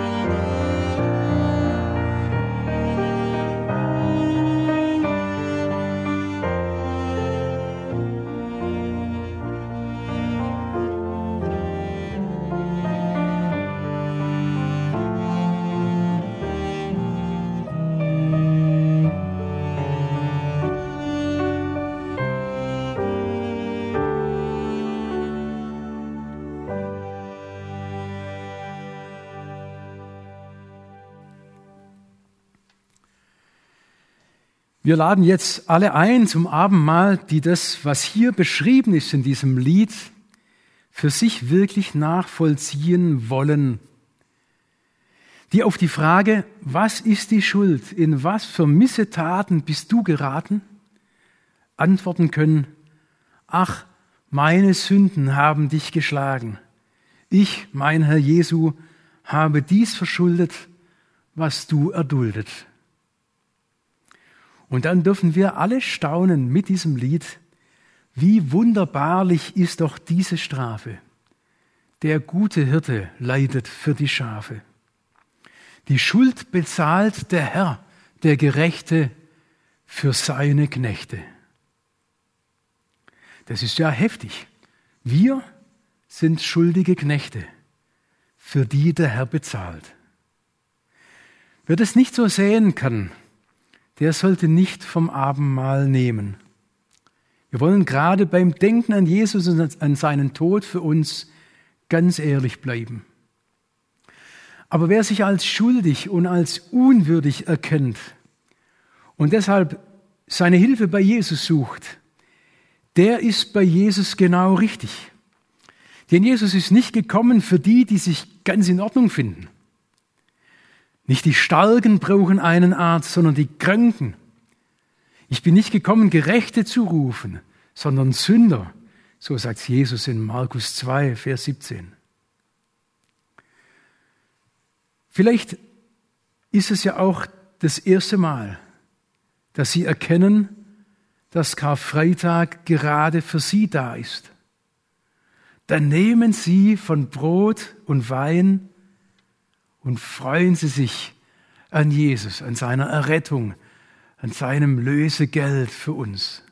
Speaker 3: Wir laden jetzt alle ein zum Abendmahl, die das, was hier beschrieben ist in diesem Lied, für sich wirklich nachvollziehen wollen. Die auf die Frage, was ist die Schuld, in was für Missetaten bist du geraten, antworten können, ach, meine Sünden haben dich geschlagen. Ich, mein Herr Jesu, habe dies verschuldet, was du erduldet. Und dann dürfen wir alle staunen mit diesem Lied, wie wunderbarlich ist doch diese Strafe. Der gute Hirte leidet für die Schafe. Die Schuld bezahlt der Herr, der Gerechte, für seine Knechte. Das ist ja heftig. Wir sind schuldige Knechte, für die der Herr bezahlt. Wer das nicht so sehen kann, der sollte nicht vom Abendmahl nehmen. Wir wollen gerade beim Denken an Jesus und an seinen Tod für uns ganz ehrlich bleiben. Aber wer sich als schuldig und als unwürdig erkennt und deshalb seine Hilfe bei Jesus sucht, der ist bei Jesus genau richtig. Denn Jesus ist nicht gekommen für die, die sich ganz in Ordnung finden. Nicht die Starken brauchen einen Arzt, sondern die Kranken. Ich bin nicht gekommen, Gerechte zu rufen, sondern Sünder. So sagt Jesus in Markus 2, Vers 17. Vielleicht ist es ja auch das erste Mal, dass Sie erkennen, dass Karfreitag gerade für Sie da ist. Dann nehmen Sie von Brot und Wein und freuen Sie sich an Jesus, an seiner Errettung, an seinem Lösegeld für uns.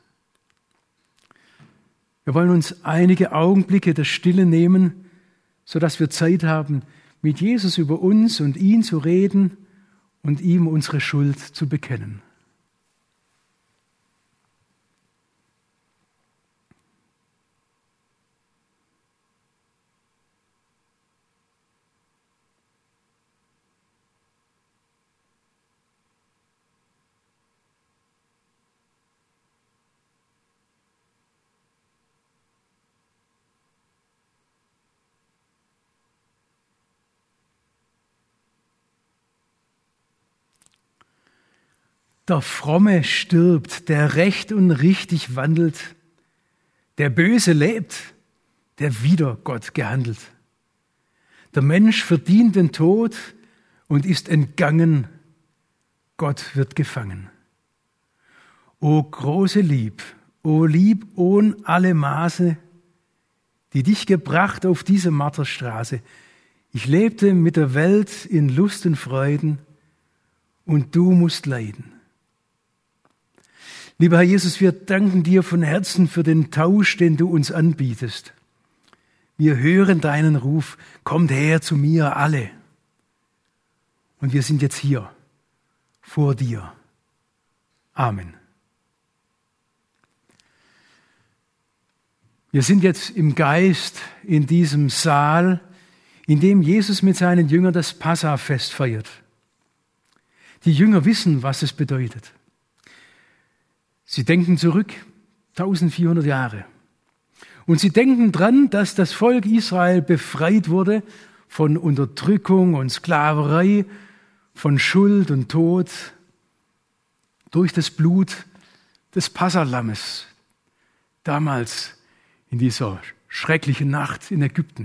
Speaker 3: Wir wollen uns einige Augenblicke der Stille nehmen, sodass wir Zeit haben, mit Jesus über uns und ihn zu reden und ihm unsere Schuld zu bekennen. Der Fromme stirbt, der recht und richtig wandelt. Der Böse lebt, der wider Gott gehandelt. Der Mensch verdient den Tod und ist entgangen. Gott wird gefangen. O große Lieb, o Lieb ohn alle Maße, die dich gebracht auf diese Marterstraße. Ich lebte mit der Welt in Lust und Freuden und du musst leiden. Lieber Herr Jesus, wir danken dir von Herzen für den Tausch, den du uns anbietest. Wir hören deinen Ruf, kommt her zu mir alle. Und wir sind jetzt hier, vor dir. Amen. Wir sind jetzt im Geist in diesem Saal, in dem Jesus mit seinen Jüngern das Passafest feiert. Die Jünger wissen, was es bedeutet. Sie denken zurück, 1400 Jahre. Und sie denken dran, dass das Volk Israel befreit wurde von Unterdrückung und Sklaverei, von Schuld und Tod durch das Blut des Passalammes, damals in dieser schrecklichen Nacht in Ägypten.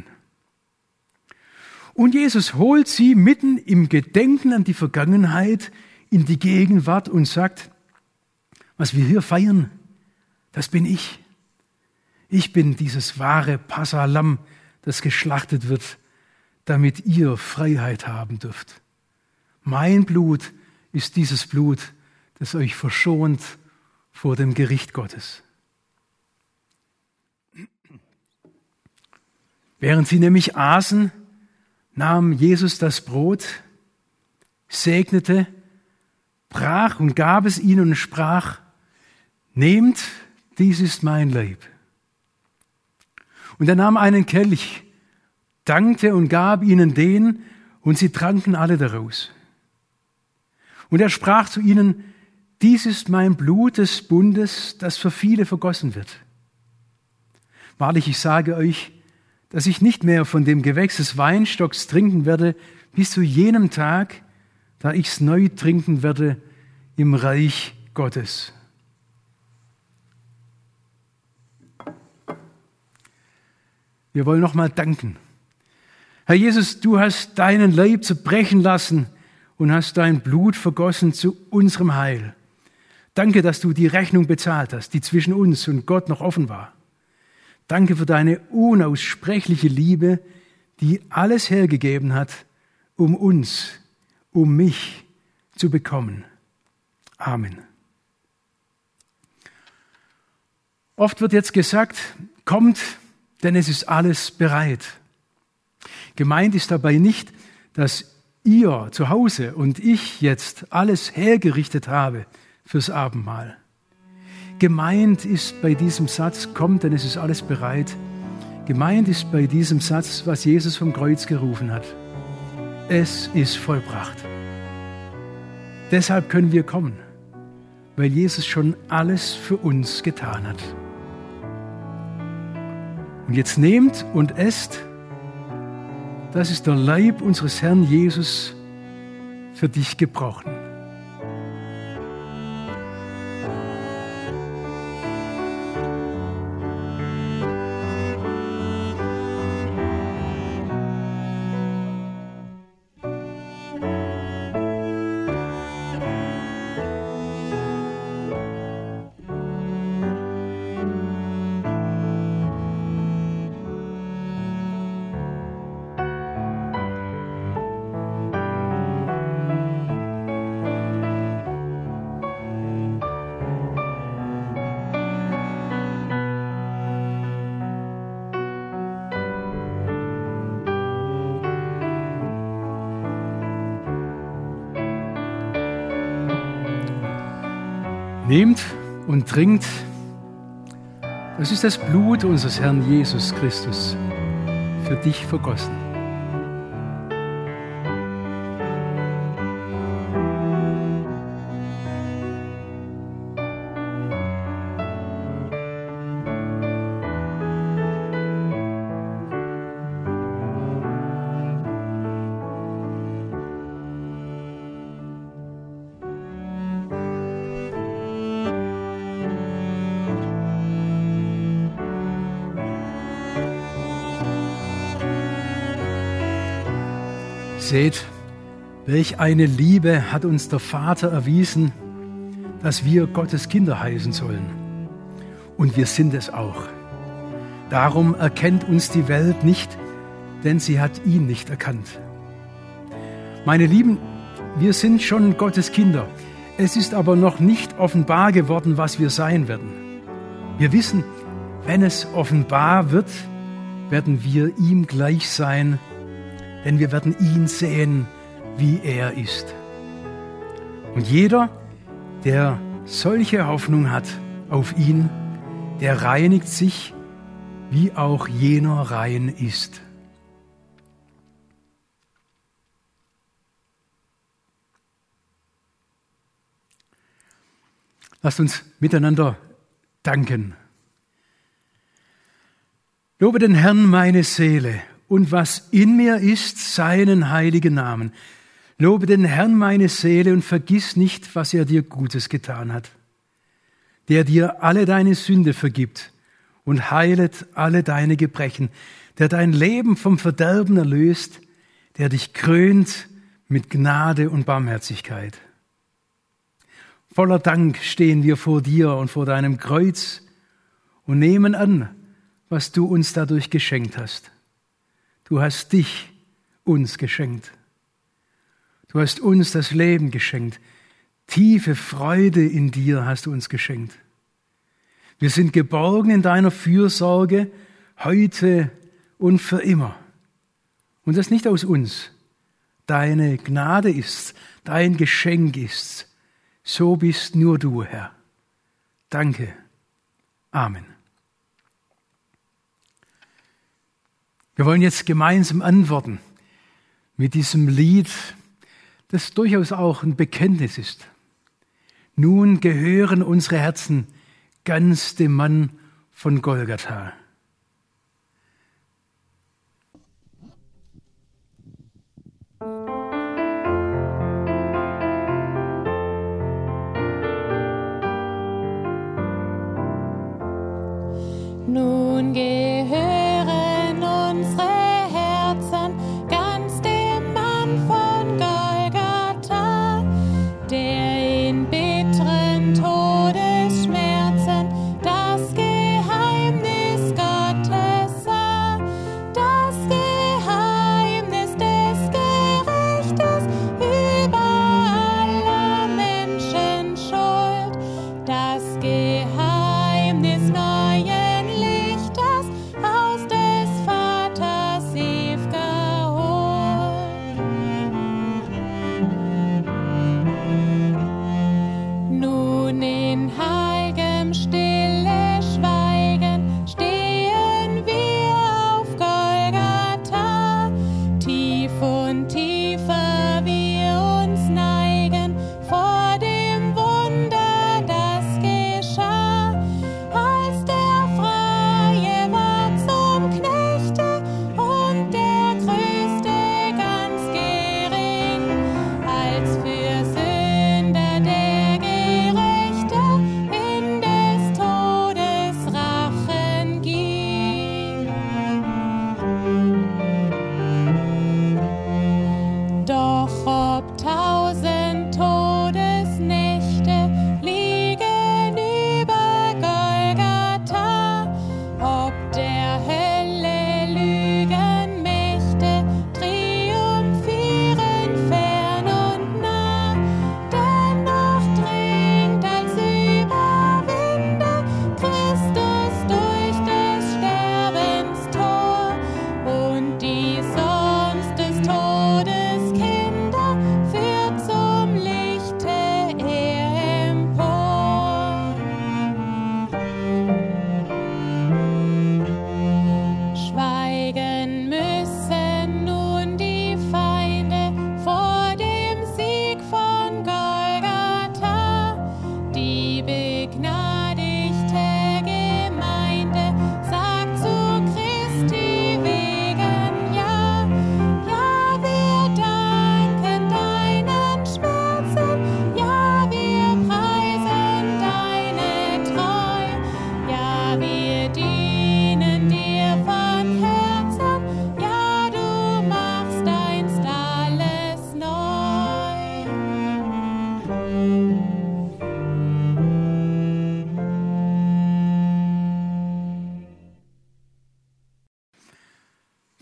Speaker 3: Und Jesus holt sie mitten im Gedenken an die Vergangenheit in die Gegenwart und sagt, was wir hier feiern, das bin ich. Ich bin dieses wahre Passahlamm, das geschlachtet wird, damit ihr Freiheit haben dürft. Mein Blut ist dieses Blut, das euch verschont vor dem Gericht Gottes. Während sie nämlich aßen, nahm Jesus das Brot, segnete, brach und gab es ihnen und sprach, nehmt, dies ist mein Leib. Und er nahm einen Kelch, dankte und gab ihnen den, und sie tranken alle daraus. Und er sprach zu ihnen, dies ist mein Blut des Bundes, das für viele vergossen wird. Wahrlich, ich sage euch, dass ich nicht mehr von dem Gewächs des Weinstocks trinken werde, bis zu jenem Tag, da ich's neu trinken werde im Reich Gottes. Wir wollen nochmal danken. Herr Jesus, du hast deinen Leib zerbrechen lassen und hast dein Blut vergossen zu unserem Heil. Danke, dass du die Rechnung bezahlt hast, die zwischen uns und Gott noch offen war. Danke für deine unaussprechliche Liebe, die alles hergegeben hat, um uns, um mich zu bekommen. Amen. Oft wird jetzt gesagt, kommt, denn es ist alles bereit. Gemeint ist dabei nicht, dass ihr zu Hause und ich jetzt alles hergerichtet habe fürs Abendmahl. Gemeint ist bei diesem Satz, kommt, denn es ist alles bereit. Gemeint ist bei diesem Satz, was Jesus vom Kreuz gerufen hat. Es ist vollbracht. Deshalb können wir kommen, weil Jesus schon alles für uns getan hat. Und jetzt nehmt und esst. Das ist der Leib unseres Herrn Jesus für dich gebrochen. Nehmt und trinkt. Das ist das Blut unseres Herrn Jesus Christus, für dich vergossen. Seht, welch eine Liebe hat uns der Vater erwiesen, dass wir Gottes Kinder heißen sollen. Und wir sind es auch. Darum erkennt uns die Welt nicht, denn sie hat ihn nicht erkannt. Meine Lieben, wir sind schon Gottes Kinder. Es ist aber noch nicht offenbar geworden, was wir sein werden. Wir wissen, wenn es offenbar wird, werden wir ihm gleich sein, denn wir werden ihn sehen, wie er ist. Und jeder, der solche Hoffnung hat auf ihn, der reinigt sich, wie auch jener rein ist. Lasst uns miteinander danken. Lobe den Herrn, meine Seele, und was in mir ist, seinen heiligen Namen. Lobe den Herrn, meine Seele, und vergiss nicht, was er dir Gutes getan hat. Der dir alle deine Sünde vergibt und heilet alle deine Gebrechen, der dein Leben vom Verderben erlöst, der dich krönt mit Gnade und Barmherzigkeit. Voller Dank stehen wir vor dir und vor deinem Kreuz und nehmen an, was du uns dadurch geschenkt hast. Du hast dich uns geschenkt. Du hast uns das Leben geschenkt. Tiefe Freude in dir hast du uns geschenkt. Wir sind geborgen in deiner Fürsorge, heute und für immer. Und das nicht aus uns. Deine Gnade ist's, dein Geschenk ist's. So bist nur du, Herr. Danke. Amen. Wir wollen jetzt gemeinsam antworten mit diesem Lied, das durchaus auch ein Bekenntnis ist. Nun gehören unsere Herzen ganz dem Mann von Golgatha.
Speaker 2: Nun gehören unsere Herzen ganz dem Mann von Golgatha, der in bitteren Todesschmerzen das Geheimnis Gottes sah, das Geheimnis des Gerichtes über aller Menschen Schuld, das Geheimnis neuen Lichtes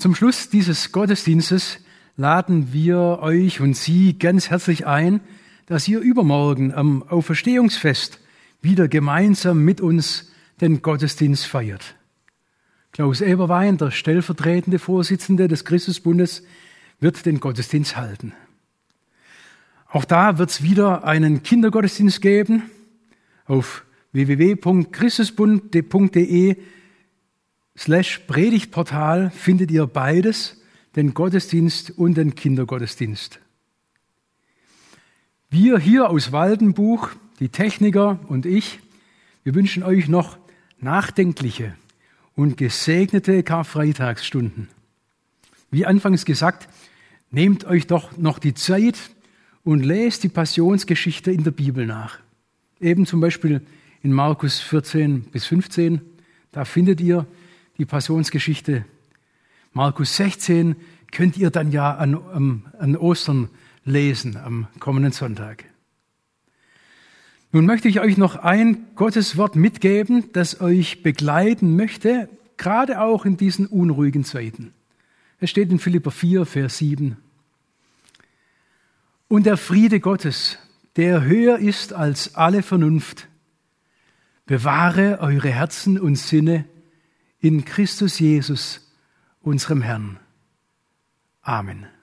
Speaker 3: Zum Schluss dieses Gottesdienstes laden wir euch und Sie ganz herzlich ein, dass ihr übermorgen am Auferstehungsfest wieder gemeinsam mit uns den Gottesdienst feiert. Klaus Eberwein, der stellvertretende Vorsitzende des Christusbundes, wird den Gottesdienst halten. Auch da wird es wieder einen Kindergottesdienst geben. Auf www.christusbund.de/Predigtportal findet ihr beides, den Gottesdienst und den Kindergottesdienst. Wir hier aus Waldenbuch, die Techniker und ich, wir wünschen euch noch nachdenkliche und gesegnete Karfreitagsstunden. Wie anfangs gesagt, nehmt euch doch noch die Zeit und lest die Passionsgeschichte in der Bibel nach. Eben zum Beispiel in Markus 14-15, da findet ihr die Passionsgeschichte. Markus 16 könnt ihr dann ja an Ostern lesen, am kommenden Sonntag. Nun möchte ich euch noch ein Gotteswort mitgeben, das euch begleiten möchte, gerade auch in diesen unruhigen Zeiten. Es steht in Philipper 4, Vers 7. Und der Friede Gottes, der höher ist als alle Vernunft, bewahre eure Herzen und Sinne in Christus Jesus, unserem Herrn. Amen.